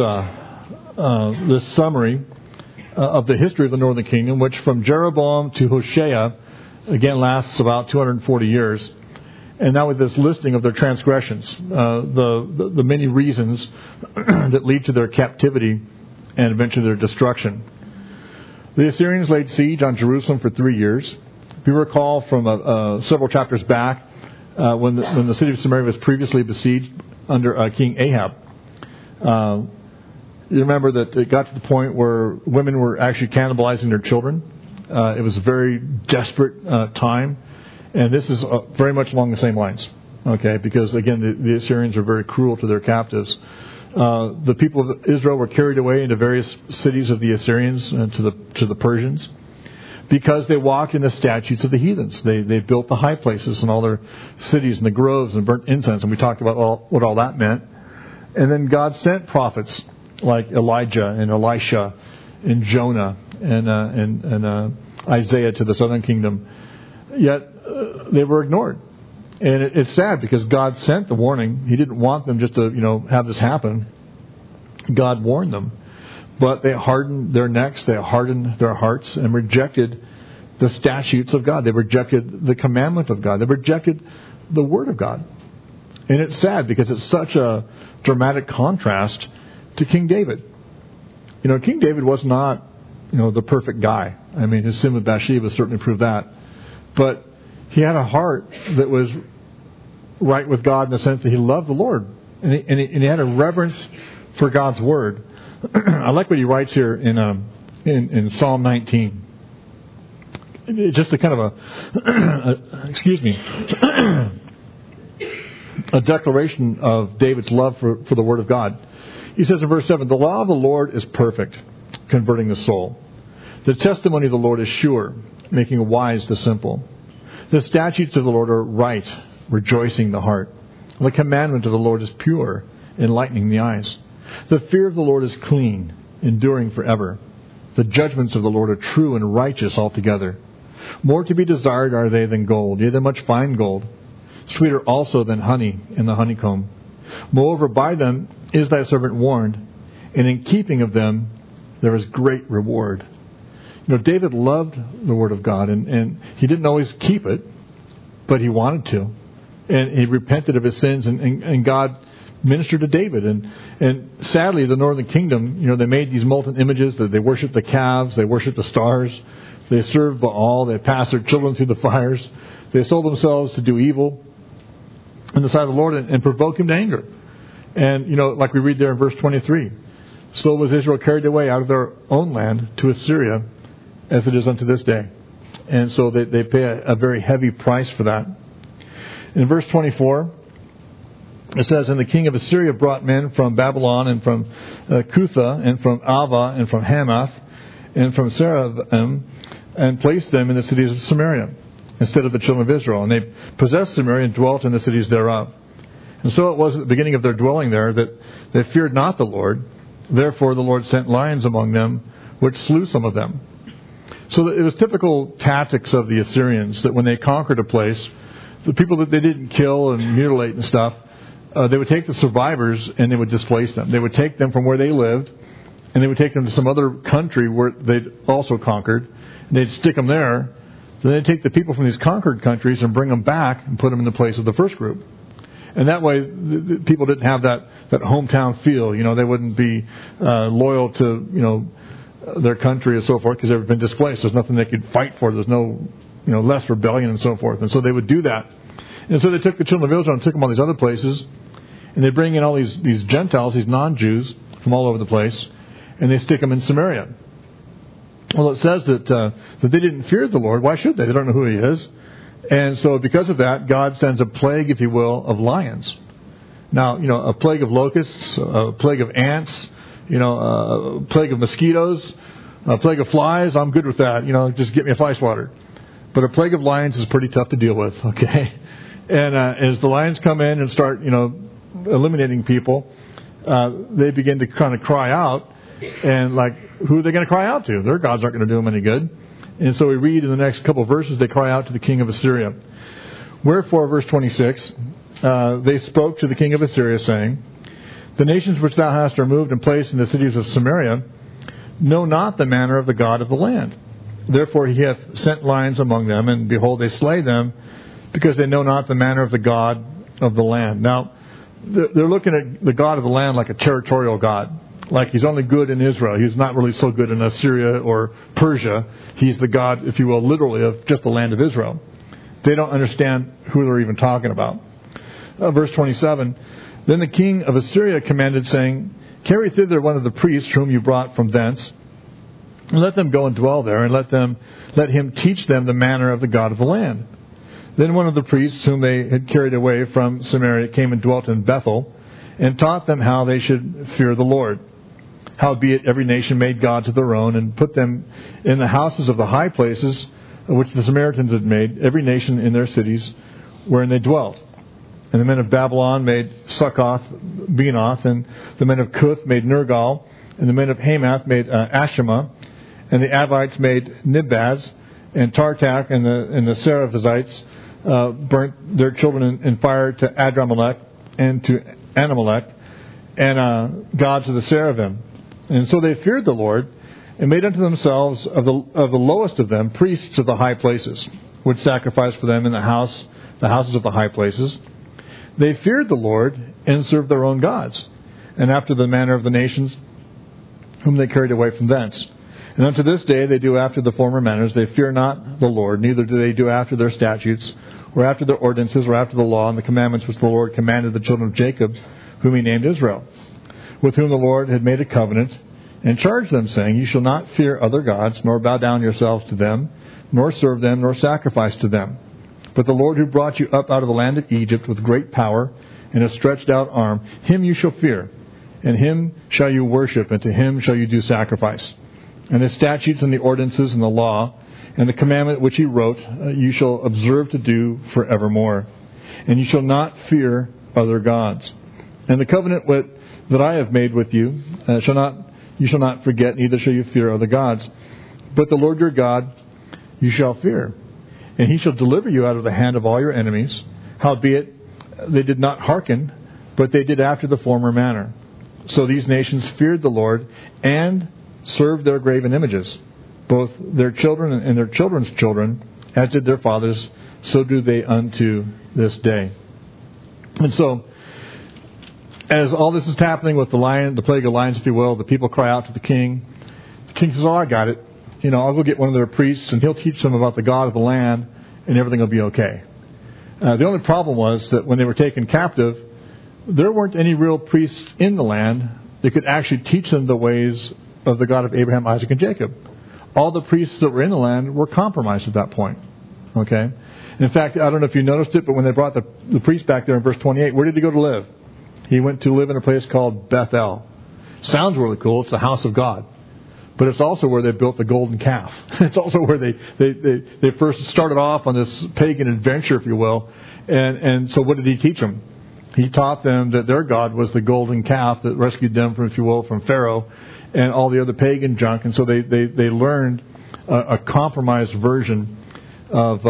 summary of the history of the northern kingdom, which from Jeroboam to Hoshea, again, lasts about 240 years. And now with this listing of their transgressions, the many reasons that lead to their captivity and eventually their destruction. The Assyrians laid siege on Jerusalem for 3 years. If you recall from several chapters back, when the city of Samaria was previously besieged under King Ahab, you remember that it got to the point where women were actually cannibalizing their children. It was a very desperate time. And this is very much along the same lines, okay? Because, again, the Assyrians are very cruel to their captives. The people of Israel were carried away into various cities of the Assyrians and to the Persians because they walked in the statutes of the heathens. They built the high places in all their cities and the groves and burnt incense, and we talked about what all that meant. And then God sent prophets like Elijah and Elisha and Jonah and Isaiah to the southern kingdom. Yet they were ignored. And it's sad because God sent the warning. He didn't want them just to, have this happen. God warned them. but they hardened their necks, they hardened their hearts, and rejected the statutes of God. They rejected the commandment of God. They rejected the Word of God. And it's sad because it's such a dramatic contrast to King David. King David was not, the perfect guy. I mean, his sin with Bathsheba certainly proved that. But he had a heart that was right with God in the sense that he loved the Lord. And he had a reverence for God's Word. I like what he writes here in Psalm 19. It's just a kind of a declaration of David's love for the Word of God. He says in verse 7, "The law of the Lord is perfect, converting the soul. The testimony of the Lord is sure, making wise the simple. The statutes of the Lord are right, rejoicing the heart. The commandment of the Lord is pure, enlightening the eyes. The fear of the Lord is clean, enduring forever. The judgments of the Lord are true and righteous altogether. More to be desired are they than gold, yea, than much fine gold. Sweeter also than honey in the honeycomb. Moreover, by them is thy servant warned, and in keeping of them there is great reward." David loved the Word of God, and he didn't always keep it, but he wanted to. And he repented of his sins, and God ministered to David. And sadly, the northern kingdom, they made these molten images, that they worshiped the calves, they worshiped the stars, they served Baal, they passed their children through the fires, they sold themselves to do evil in the sight of the Lord and provoke him to anger. And, like we read there in verse 23, "So was Israel carried away out of their own land to Assyria, as it is unto this day." And so they pay a very heavy price for that. In verse 24, it says, "And the king of Assyria brought men from Babylon and from Cutha and from Ava and from Hamath and from Seraphim and placed them in the cities of Samaria instead of the children of Israel. And they possessed Samaria and dwelt in the cities thereof. And so it was at the beginning of their dwelling there that they feared not the Lord. Therefore the Lord sent lions among them, which slew some of them." So it was typical tactics of the Assyrians that when they conquered a place, the people that they didn't kill and mutilate and stuff, they would take the survivors and they would displace them. They would take them from where they lived and they would take them to some other country where they'd also conquered, and they'd stick them there. Then they'd take the people from these conquered countries and bring them back and put them in the place of the first group. And that way, the people didn't have that hometown feel. They wouldn't be loyal to, their country and so forth because they've been displaced. There's nothing they could fight for. There's no, less rebellion and so forth. And so they would do that. And so they took the children of Israel and took them all these other places. And they bring in all these Gentiles, these non-Jews from all over the place. And they stick them in Samaria. Well, it says that they didn't fear the Lord. Why should they? They don't know who He is. And so because of that, God sends a plague, if you will, of lions. Now, a plague of locusts, a plague of ants, a plague of mosquitoes, a plague of flies. I'm good with that. Just get me a fly swatter. But a plague of lions is pretty tough to deal with, okay? And as the lions come in and start, eliminating people, they begin to kind of cry out. And who are they going to cry out to? Their gods aren't going to do them any good. And so we read in the next couple of verses, they cry out to the king of Assyria. Wherefore, verse 26, they spoke to the king of Assyria, saying, "The nations which thou hast removed and placed in the cities of Samaria know not the manner of the God of the land. Therefore he hath sent lions among them, and behold, they slay them, because they know not the manner of the God of the land." Now, they're looking at the God of the land like a territorial God. Like He's only good in Israel. He's not really so good in Assyria or Persia. He's the God, if you will, literally of just the land of Israel. They don't understand who they're even talking about. Verse 27, "Then the king of Assyria commanded, saying, Carry thither one of the priests whom you brought from thence, and let them go and dwell there, and let him teach them the manner of the God of the land. Then one of the priests whom they had carried away from Samaria came and dwelt in Bethel, and taught them how they should fear the Lord. Howbeit every nation made gods of their own, and put them in the houses of the high places which the Samaritans had made, every nation in their cities wherein they dwelt. And the men of Babylon made Succoth, Benoth, and the men of Cuth made Nergal, and the men of Hamath made Ashima, and the Avites made Nibaz, and Tartak and the Seraphites burnt their children in fire to Adramelech and to Anamelech, and gods of the Seraphim. And so they feared the Lord and made unto themselves of the lowest of them priests of the high places, would sacrifice for them in the houses of the high places. They feared the Lord and served their own gods, and after the manner of the nations whom they carried away from thence. And unto this day they do after the former manners. They fear not the Lord, neither do they do after their statutes, or after their ordinances, or after the law and the commandments which the Lord commanded the children of Jacob, whom he named Israel, with whom the Lord had made a covenant, and charged them, saying, You shall not fear other gods, nor bow down yourselves to them, nor serve them, nor sacrifice to them. But the Lord who brought you up out of the land of Egypt with great power and a stretched out arm, him you shall fear, and him shall you worship, and to him shall you do sacrifice. And the statutes and the ordinances and the law and the commandment which he wrote, you shall observe to do forevermore. And you shall not fear other gods. And the covenant that I have made with you you shall not forget, neither shall you fear other gods. But the Lord your God you shall fear. And he shall deliver you out of the hand of all your enemies. Howbeit they did not hearken, but they did after the former manner. So these nations feared the Lord and served their graven images, both their children and their children's children, as did their fathers, so do they unto this day. And so, as all this is happening with the plague of lions, if you will, the people cry out to the king. The king says, I got it. I'll go get one of their priests, and he'll teach them about the God of the land, and everything will be okay. The only problem was that when they were taken captive, there weren't any real priests in the land that could actually teach them the ways of the God of Abraham, Isaac, and Jacob. All the priests that were in the land were compromised at that point. Okay? In fact, I don't know if you noticed it, but when they brought the priest back there in verse 28, where did he go to live? He went to live in a place called Bethel. Sounds really cool. It's the house of God. But it's also where they built the golden calf. It's also where they first started off on this pagan adventure, if you will. And so what did he teach them? He taught them that their God was the golden calf that rescued them from, if you will, from Pharaoh and all the other pagan junk. And so they learned a compromised version of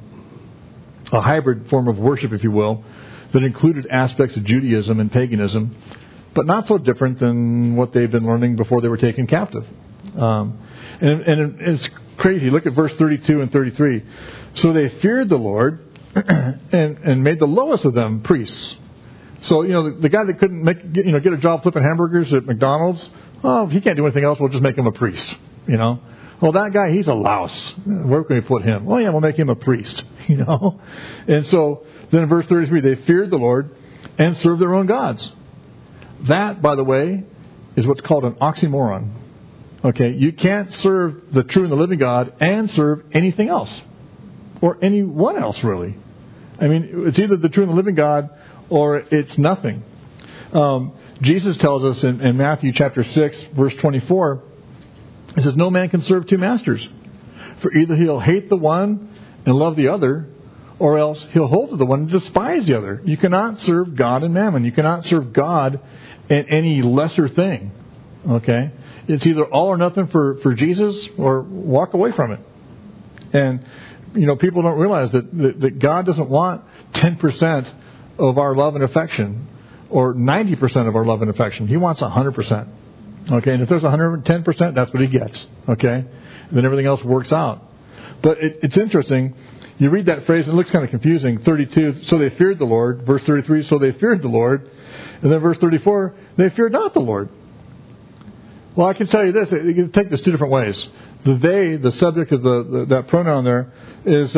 a hybrid form of worship, if you will, that included aspects of Judaism and paganism, but not so different than what they've been learning before they were taken captive. And it's crazy. Look at verse 32 and 33. So they feared the Lord and made the lowest of them priests. So, the guy that couldn't get a job flipping hamburgers at McDonald's, he can't do anything else. We'll just make him a priest, Well, that guy, he's a louse. Where can we put him? Well, yeah, we'll make him a priest, And so then in verse 33, they feared the Lord and served their own gods. That, by the way, is what's called an oxymoron. Okay, you can't serve the true and the living God and serve anything else. Or anyone else, really. I mean, it's either the true and the living God or it's nothing. Jesus tells us in Matthew chapter 6, verse 24, he says, No man can serve two masters. For either he'll hate the one and love the other, or else he'll hold to the one and despise the other. You cannot serve God and mammon. You cannot serve God and any lesser thing. Okay? It's either all or nothing for Jesus or walk away from it. And, people don't realize that God doesn't want 10% of our love and affection or 90% of our love and affection. He wants 100%. Okay? And if there's 110%, that's what he gets. Okay? And then everything else works out. But it's interesting. You read that phrase and it looks kind of confusing. 32, so they feared the Lord. Verse 33, so they feared the Lord. And then verse 34, they feared not the Lord. Well, I can tell you this. You can take this two different ways. The subject of that pronoun there is,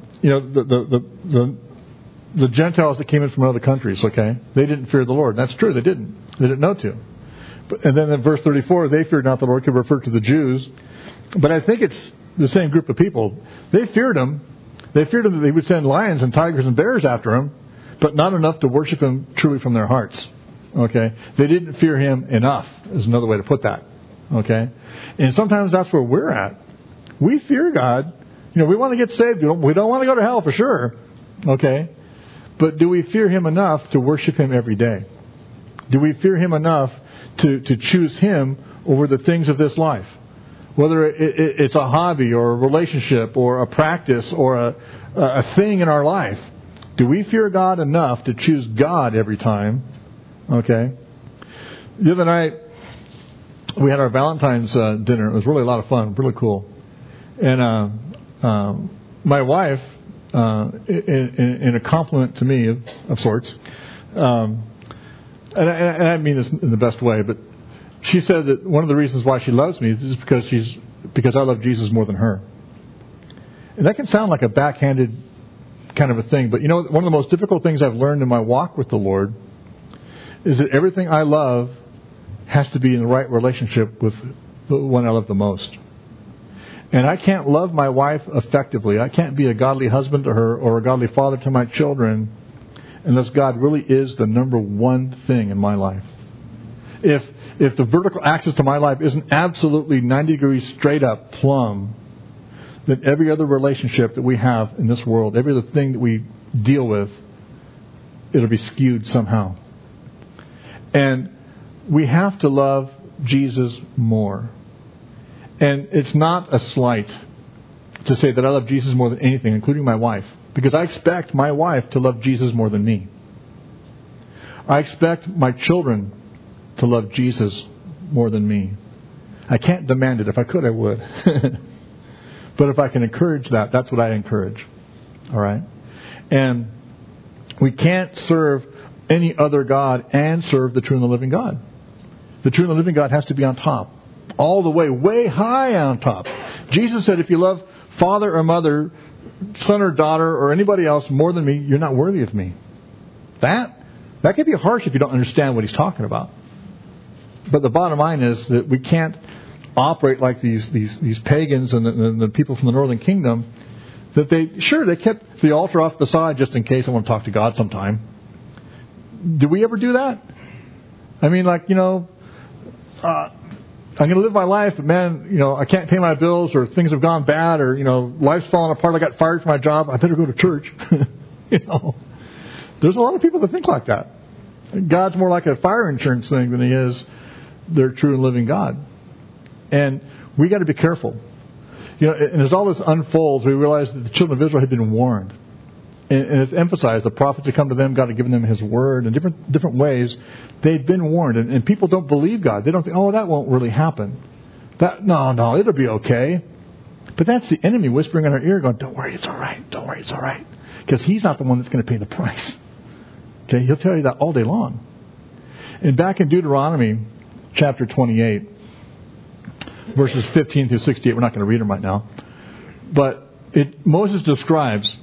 the Gentiles that came in from other countries, okay? They didn't fear the Lord. That's true. They didn't. They didn't know to. And then in verse 34, they feared not the Lord, could refer to the Jews. But I think it's the same group of people. They feared him. They feared him that they would send lions and tigers and bears after him, but not enough to worship him truly from their hearts. Okay? They didn't fear him enough, is another way to put that. Okay? And sometimes that's where we're at. We fear God. We want to get saved. We don't want to go to hell for sure. Okay? But do we fear him enough to worship him every day? Do we fear him enough to choose him over the things of this life? Whether it's a hobby or a relationship or a practice or a thing in our life. Do we fear God enough to choose God every time? Okay. The other night, we had our Valentine's dinner. It was really a lot of fun, really cool. And my wife, in a compliment to me of sorts, and I mean this in the best way, but she said that one of the reasons why she loves me is because I love Jesus more than her. And that can sound like a backhanded kind of a thing, but you know, one of the most difficult things I've learned in my walk with the Lord is that everything I love has to be in the right relationship with the one I love the most. And I can't love my wife effectively. I can't be a godly husband to her or a godly father to my children unless God really is the number one thing in my life. If the vertical axis to my life isn't absolutely 90 degrees straight up plumb, then every other relationship that we have in this world, every other thing that we deal with, it'll be skewed somehow. And we have to love Jesus more. And it's not a slight to say that I love Jesus more than anything, including my wife. Because I expect my wife to love Jesus more than me. I expect my children to love Jesus more than me. I can't demand it. If I could, I would. But if I can encourage that, that's what I encourage. All right? And we can't serve any other God and serve the true and the living God. The true and the living God has to be on top. All the way high on top. Jesus said, if you love father or mother, son or daughter, or anybody else more than me, you're not worthy of me. That can be harsh if you don't understand what he's talking about. But the bottom line is that we can't operate like these pagans and the people from the northern kingdom, that they kept the altar off the side just in case I want to talk to God sometime. Do we ever do that? I mean, like, you know, I'm going to live my life, but man, you know, I can't pay my bills, or things have gone bad, or, you know, life's falling apart. I got fired from my job. I better go to church. You know, there's a lot of people that think like that. God's more like a fire insurance thing than he is their true and living God. And we got to be careful. You know, and as all this unfolds, we realize that the children of Israel had been warned. And it's emphasized, the prophets had come to them, God had given them his word in different ways. They'd been warned. And people don't believe God. They don't think, oh, that won't really happen. No, it'll be okay. But that's the enemy whispering in our ear going, don't worry, it's all right. Don't worry, it's all right. Because he's not the one that's going to pay the price. Okay, he'll tell you that all day long. And back in Deuteronomy chapter 28, verses 15 through 68, we're not going to read them right now. But Moses describes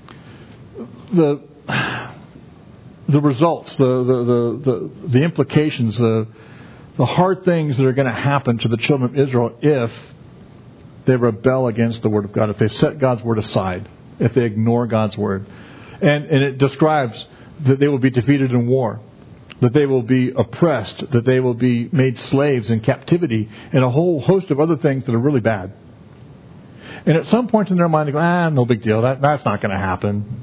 the results, the implications, the hard things that are going to happen to the children of Israel if they rebel against the Word of God, if they set God's Word aside, if they ignore God's Word. And it describes that they will be defeated in war, that they will be oppressed, that they will be made slaves in captivity, and a whole host of other things that are really bad. And at some point in their mind, they go, no big deal, that's not going to happen.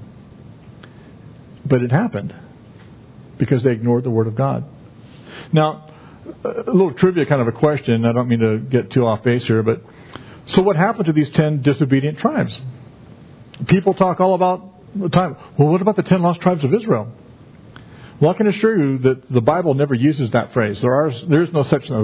But it happened because they ignored the Word of God. Now, a little trivia kind of a question. I don't mean to get too off base here, but so what happened to these 10 disobedient tribes? People talk all about the time. Well, what about the 10 lost tribes of Israel? Well, I can assure you that the Bible never uses that phrase. There is no such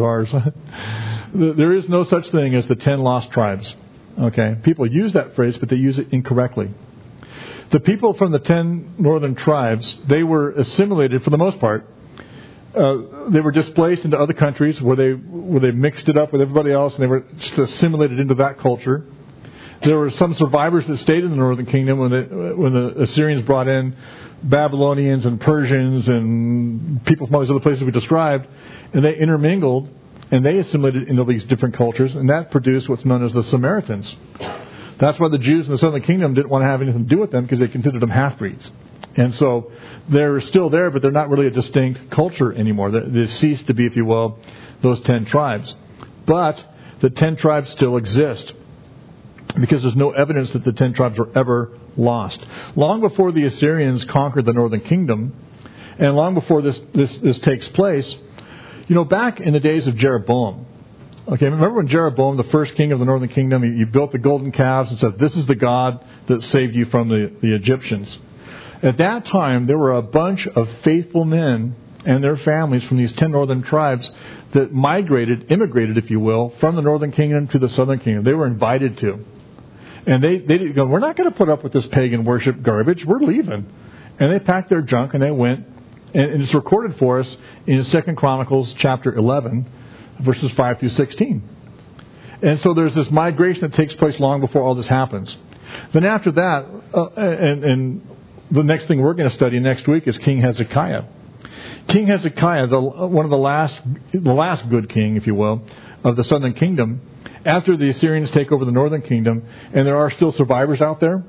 There is no such thing as the 10 lost tribes. Okay, people use that phrase, but they use it incorrectly. The people from the 10 northern tribes, they were assimilated for the most part. They were displaced into other countries where they mixed it up with everybody else, and they were just assimilated into that culture. There were some survivors that stayed in the northern kingdom when the Assyrians brought in Babylonians and Persians and people from all these other places we described, and they intermingled and they assimilated into these different cultures, and that produced what's known as the Samaritans. That's why the Jews in the southern kingdom didn't want to have anything to do with them, because they considered them half-breeds. And so they're still there, but they're not really a distinct culture anymore. They ceased to be, if you will, those 10 tribes. But the 10 tribes still exist, because there's no evidence that the 10 tribes were ever lost. Long before the Assyrians conquered the northern kingdom, and long before this takes place, you know, back in the days of Jeroboam, okay, remember when Jeroboam, the first king of the northern kingdom, he built the golden calves and said, this is the God that saved you from the Egyptians. At that time, there were a bunch of faithful men and their families from these 10 northern tribes that immigrated, if you will, from the northern kingdom to the southern kingdom. They were invited to. And they didn't go, we're not going to put up with this pagan worship garbage. We're leaving. And they packed their junk and they went. And it's recorded for us in 2 Chronicles chapter 11, verses 5 through 16. And so there's this migration that takes place long before all this happens. Then after that, and the next thing we're going to study next week is King Hezekiah. King Hezekiah, one of the last good king, if you will, of the southern kingdom, after the Assyrians take over the northern kingdom, and there are still survivors out there,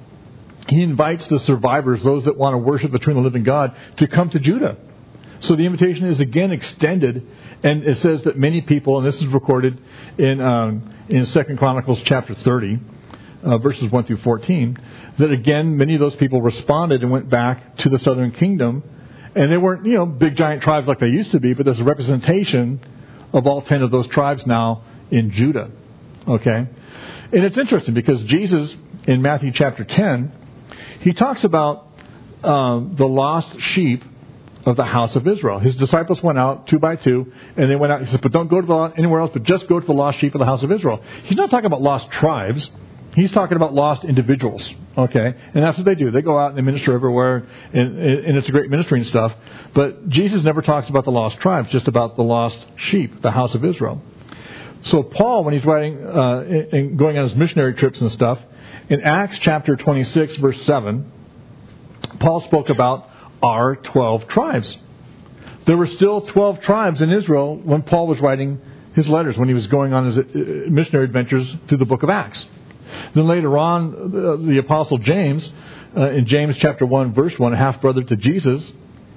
he invites the survivors, those that want to worship the true and the living God, to come to Judah. So the invitation is again extended, and it says that many people, and this is recorded in 2 Chronicles chapter 30, verses 1 through 14, that again many of those people responded and went back to the southern kingdom. And they weren't, big giant tribes like they used to be, but there's a representation of all 10 of those tribes now in Judah. Okay? And it's interesting because Jesus, in Matthew chapter 10, he talks about the lost sheep of the house of Israel. His disciples went out 2 by 2, and they went out. He said, but don't go to anywhere else, but just go to the lost sheep of the house of Israel. He's not talking about lost tribes. He's talking about lost individuals, okay? And that's what they do. They go out and they minister everywhere, and it's a great ministry and stuff. But Jesus never talks about the lost tribes, just about the lost sheep, the house of Israel. So Paul, when he's writing and going on his missionary trips and stuff, in Acts chapter 26, verse 7, Paul spoke about our 12 tribes. There were still 12 tribes in Israel when Paul was writing his letters, when he was going on his missionary adventures through the book of Acts. Then later on, the Apostle James, in James chapter 1, verse 1, a half-brother to Jesus,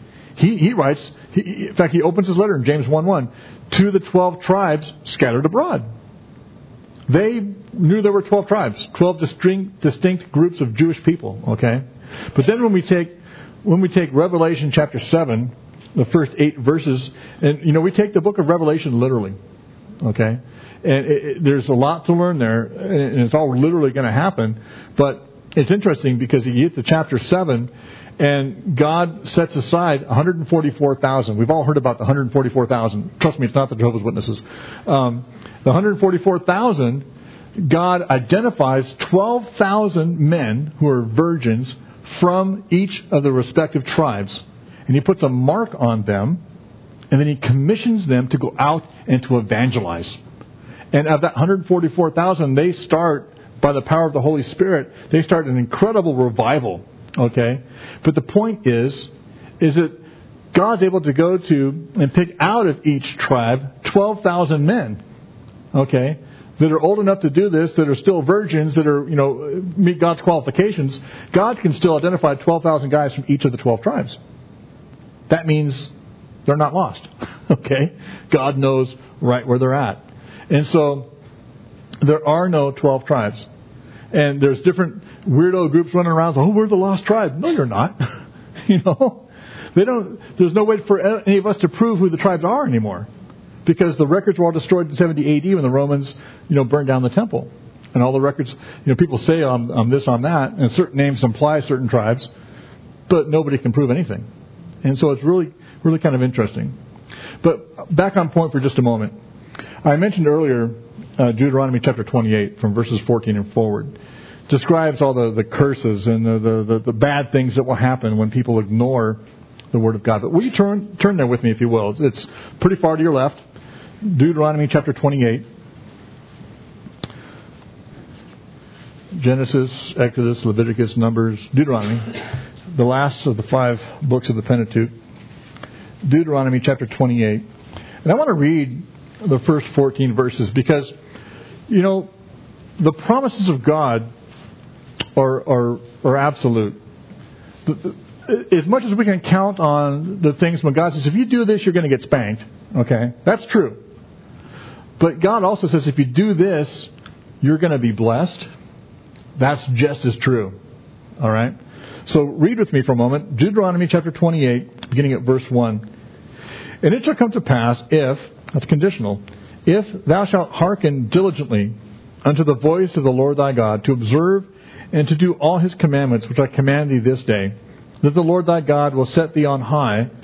he writes, in fact, he opens his letter in James 1:1, to the 12 tribes scattered abroad. They knew there were 12 tribes, 12 distinct groups of Jewish people, okay? But then when we take Revelation chapter 7, the first 8 verses, and, we take the book of Revelation literally, okay? And there's a lot to learn there, and it's all literally going to happen. But it's interesting because you get to chapter 7, and God sets aside 144,000. We've all heard about the 144,000. Trust me, it's not the Jehovah's Witnesses. The 144,000, God identifies 12,000 men who are virgins from each of the respective tribes. And He puts a mark on them, and then He commissions them to go out and to evangelize. And of that 144,000, they start, by the power of the Holy Spirit, they start an incredible revival. Okay? But the point is that God's able to go to and pick out of each tribe 12,000 men. Okay? That are old enough to do this, that are still virgins, that are, meet God's qualifications. God can still identify 12,000 guys from each of the 12 tribes. That means they're not lost. Okay? God knows right where they're at. And so, there are no 12 tribes. And there's different weirdo groups running around, we're the lost tribe. No, you're not. There's no way for any of us to prove who the tribes are anymore. Because the records were all destroyed in 70 AD when the Romans, burned down the temple. And all the records, people say I'm this, I'm that, and certain names imply certain tribes, but nobody can prove anything. And so it's really, really kind of interesting. But back on point for just a moment. I mentioned earlier Deuteronomy chapter 28 from verses 14 and forward. Describes all the curses and the bad things that will happen when people ignore the Word of God. But will you turn there with me, if you will? It's pretty far to your left. Deuteronomy chapter 28. Genesis, Exodus, Leviticus, Numbers, Deuteronomy. The last of the 5 books of the Pentateuch. Deuteronomy chapter 28. And I want to read the first 14 verses because, the promises of God are absolute. As much as we can count on the things when God says, if you do this, you're going to get spanked. Okay? That's true. But God also says, if you do this, you're going to be blessed. That's just as true. All right? So read with me for a moment. Deuteronomy chapter 28, beginning at verse 1. And it shall come to pass if, that's conditional, if thou shalt hearken diligently unto the voice of the Lord thy God, to observe and to do all His commandments which I command thee this day, that the Lord thy God will set thee on high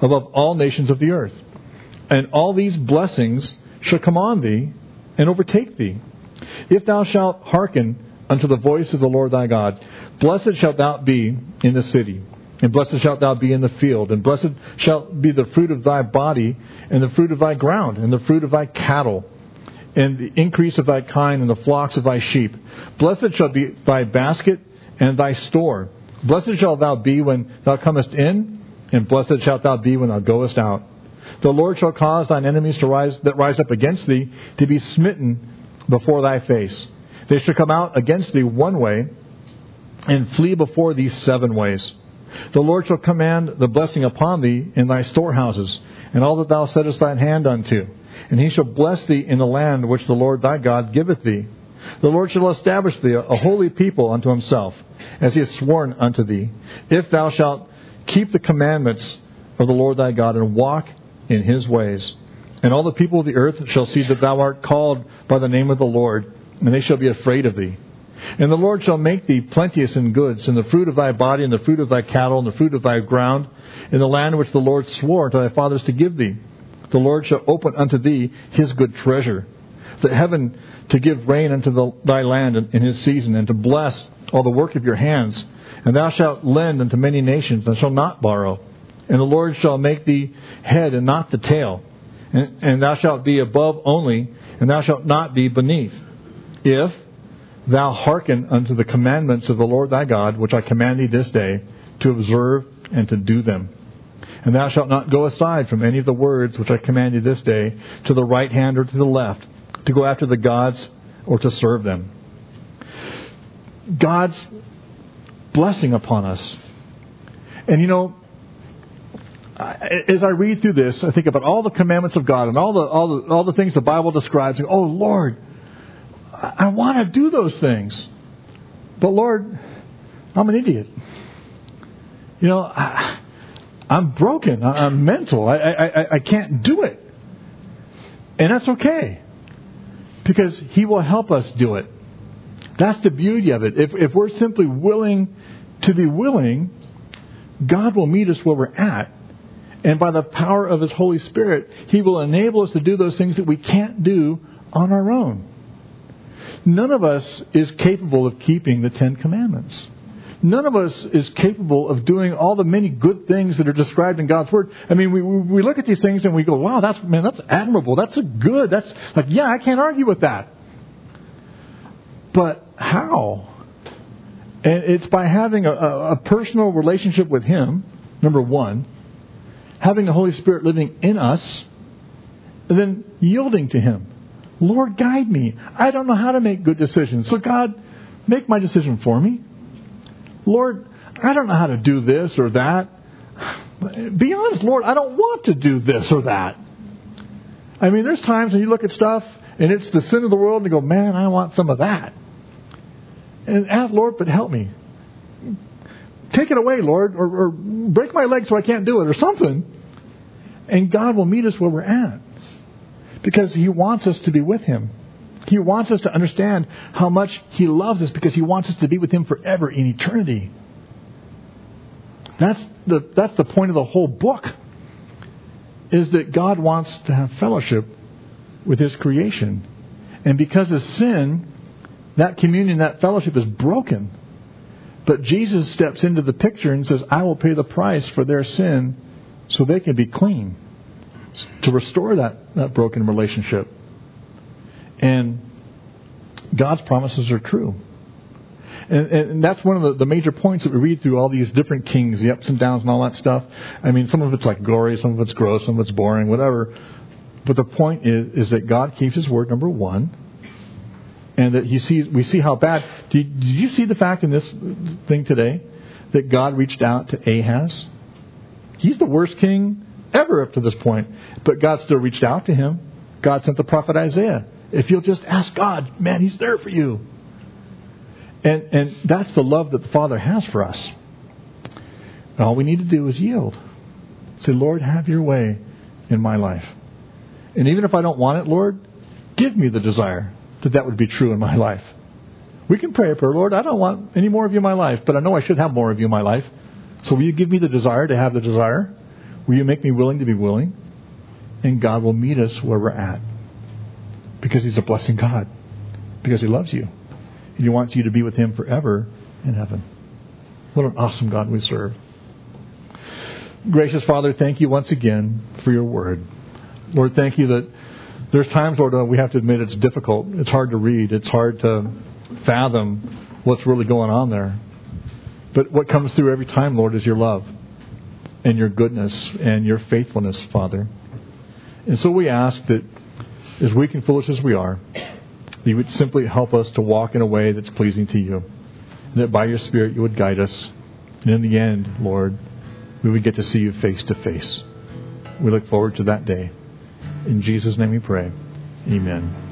above all nations of the earth. And all these blessings shall come on thee and overtake thee, if thou shalt hearken unto the voice of the Lord thy God. Blessed shalt thou be in the city, and blessed shalt thou be in the field, and blessed shall be the fruit of thy body, and the fruit of thy ground, and the fruit of thy cattle, and the increase of thy kind, and the flocks of thy sheep. Blessed shall be thy basket and thy store. Blessed shalt thou be when thou comest in, and blessed shalt thou be when thou goest out. The Lord shall cause thine enemies that rise up against thee to be smitten before thy face. They shall come out against thee one way, and flee before thee 7 ways. The Lord shall command the blessing upon thee in thy storehouses, and all that thou settest thine hand unto. And he shall bless thee in the land which the Lord thy God giveth thee. The Lord shall establish thee a holy people unto himself, as he hath sworn unto thee, if thou shalt keep the commandments of the Lord thy God, and walk in his ways. And all the people of the earth shall see that thou art called by the name of the Lord, and they shall be afraid of thee. And the Lord shall make thee plenteous in goods, in the fruit of thy body, and the fruit of thy cattle, and the fruit of thy ground, in the land which the Lord swore to thy fathers to give thee. The Lord shall open unto thee his good treasure, the heaven to give rain unto thy land in his season, and to bless all the work of your hands. And thou shalt lend unto many nations, and shalt not borrow. And the Lord shall make thee head and not the tail. And thou shalt be above only, and thou shalt not be beneath, if thou hearken unto the commandments of the Lord thy God, which I command thee this day, to observe and to do them. And thou shalt not go aside from any of the words which I command thee this day, to the right hand or to the left, to go after the gods or to serve them. God's blessing upon us. And as I read through this, I think about all the commandments of God and all the things the Bible describes. And, oh Lord, I want to do those things, but Lord, I'm an idiot. I'm broken. I'm mental. I can't do it, and that's okay, because He will help us do it. That's the beauty of it. If we're simply willing to be willing, God will meet us where we're at. And by the power of His Holy Spirit, He will enable us to do those things that we can't do on our own. None of us is capable of keeping the 10 Commandments. None of us is capable of doing all the many good things that are described in God's Word. I mean, we look at these things and we go, wow, that's admirable. That's good. That's like, yeah, I can't argue with that. But how? And it's by having a personal relationship with Him, number one, having the Holy Spirit living in us, and then yielding to Him. Lord, guide me. I don't know how to make good decisions. So God, make my decision for me. Lord, I don't know how to do this or that. Be honest, Lord, I don't want to do this or that. I mean, there's times when you look at stuff and it's the sin of the world and you go, man, I want some of that. And ask, Lord, but help me. Take it away, Lord, or break my leg so I can't do it or something. And God will meet us where we're at. Because He wants us to be with Him. He wants us to understand how much He loves us, because He wants us to be with Him forever in eternity. That's the point of the whole book, is that God wants to have fellowship with His creation. And because of sin, that communion, that fellowship is broken. But Jesus steps into the picture and says, I will pay the price for their sin so they can be clean, to restore that broken relationship. And God's promises are true. And that's one of the major points that we read through all these different kings, the ups and downs and all that stuff. I mean, some of it's like glory, some of it's gross, some of it's boring, whatever. But the point is that God keeps His word, number one. And that we see how bad. Did you see the fact in this thing today that God reached out to Ahaz? He's the worst king ever up to this point. But God still reached out to him. God sent the prophet Isaiah. If you'll just ask God, man, He's there for you. And that's the love that the Father has for us. And all we need to do is yield. Say, Lord, have your way in my life. And even if I don't want it, Lord, give me the desire that would be true in my life. We can pray a prayer, Lord, I don't want any more of you in my life, but I know I should have more of you in my life. So will you give me the desire to have the desire? Will you make me willing to be willing? And God will meet us where we're at. Because He's a blessing God. Because He loves you. And He wants you to be with Him forever in heaven. What an awesome God we serve. Gracious Father, thank you once again for your word. Lord, thank you that there's times, Lord, we have to admit it's difficult. It's hard to read. It's hard to fathom what's really going on there. But what comes through every time, Lord, is your love and your goodness and your faithfulness, Father. And so we ask that as weak and foolish as we are, that you would simply help us to walk in a way that's pleasing to you. And that by your Spirit you would guide us. And in the end, Lord, we would get to see you face to face. We look forward to that day. In Jesus' name we pray. Amen.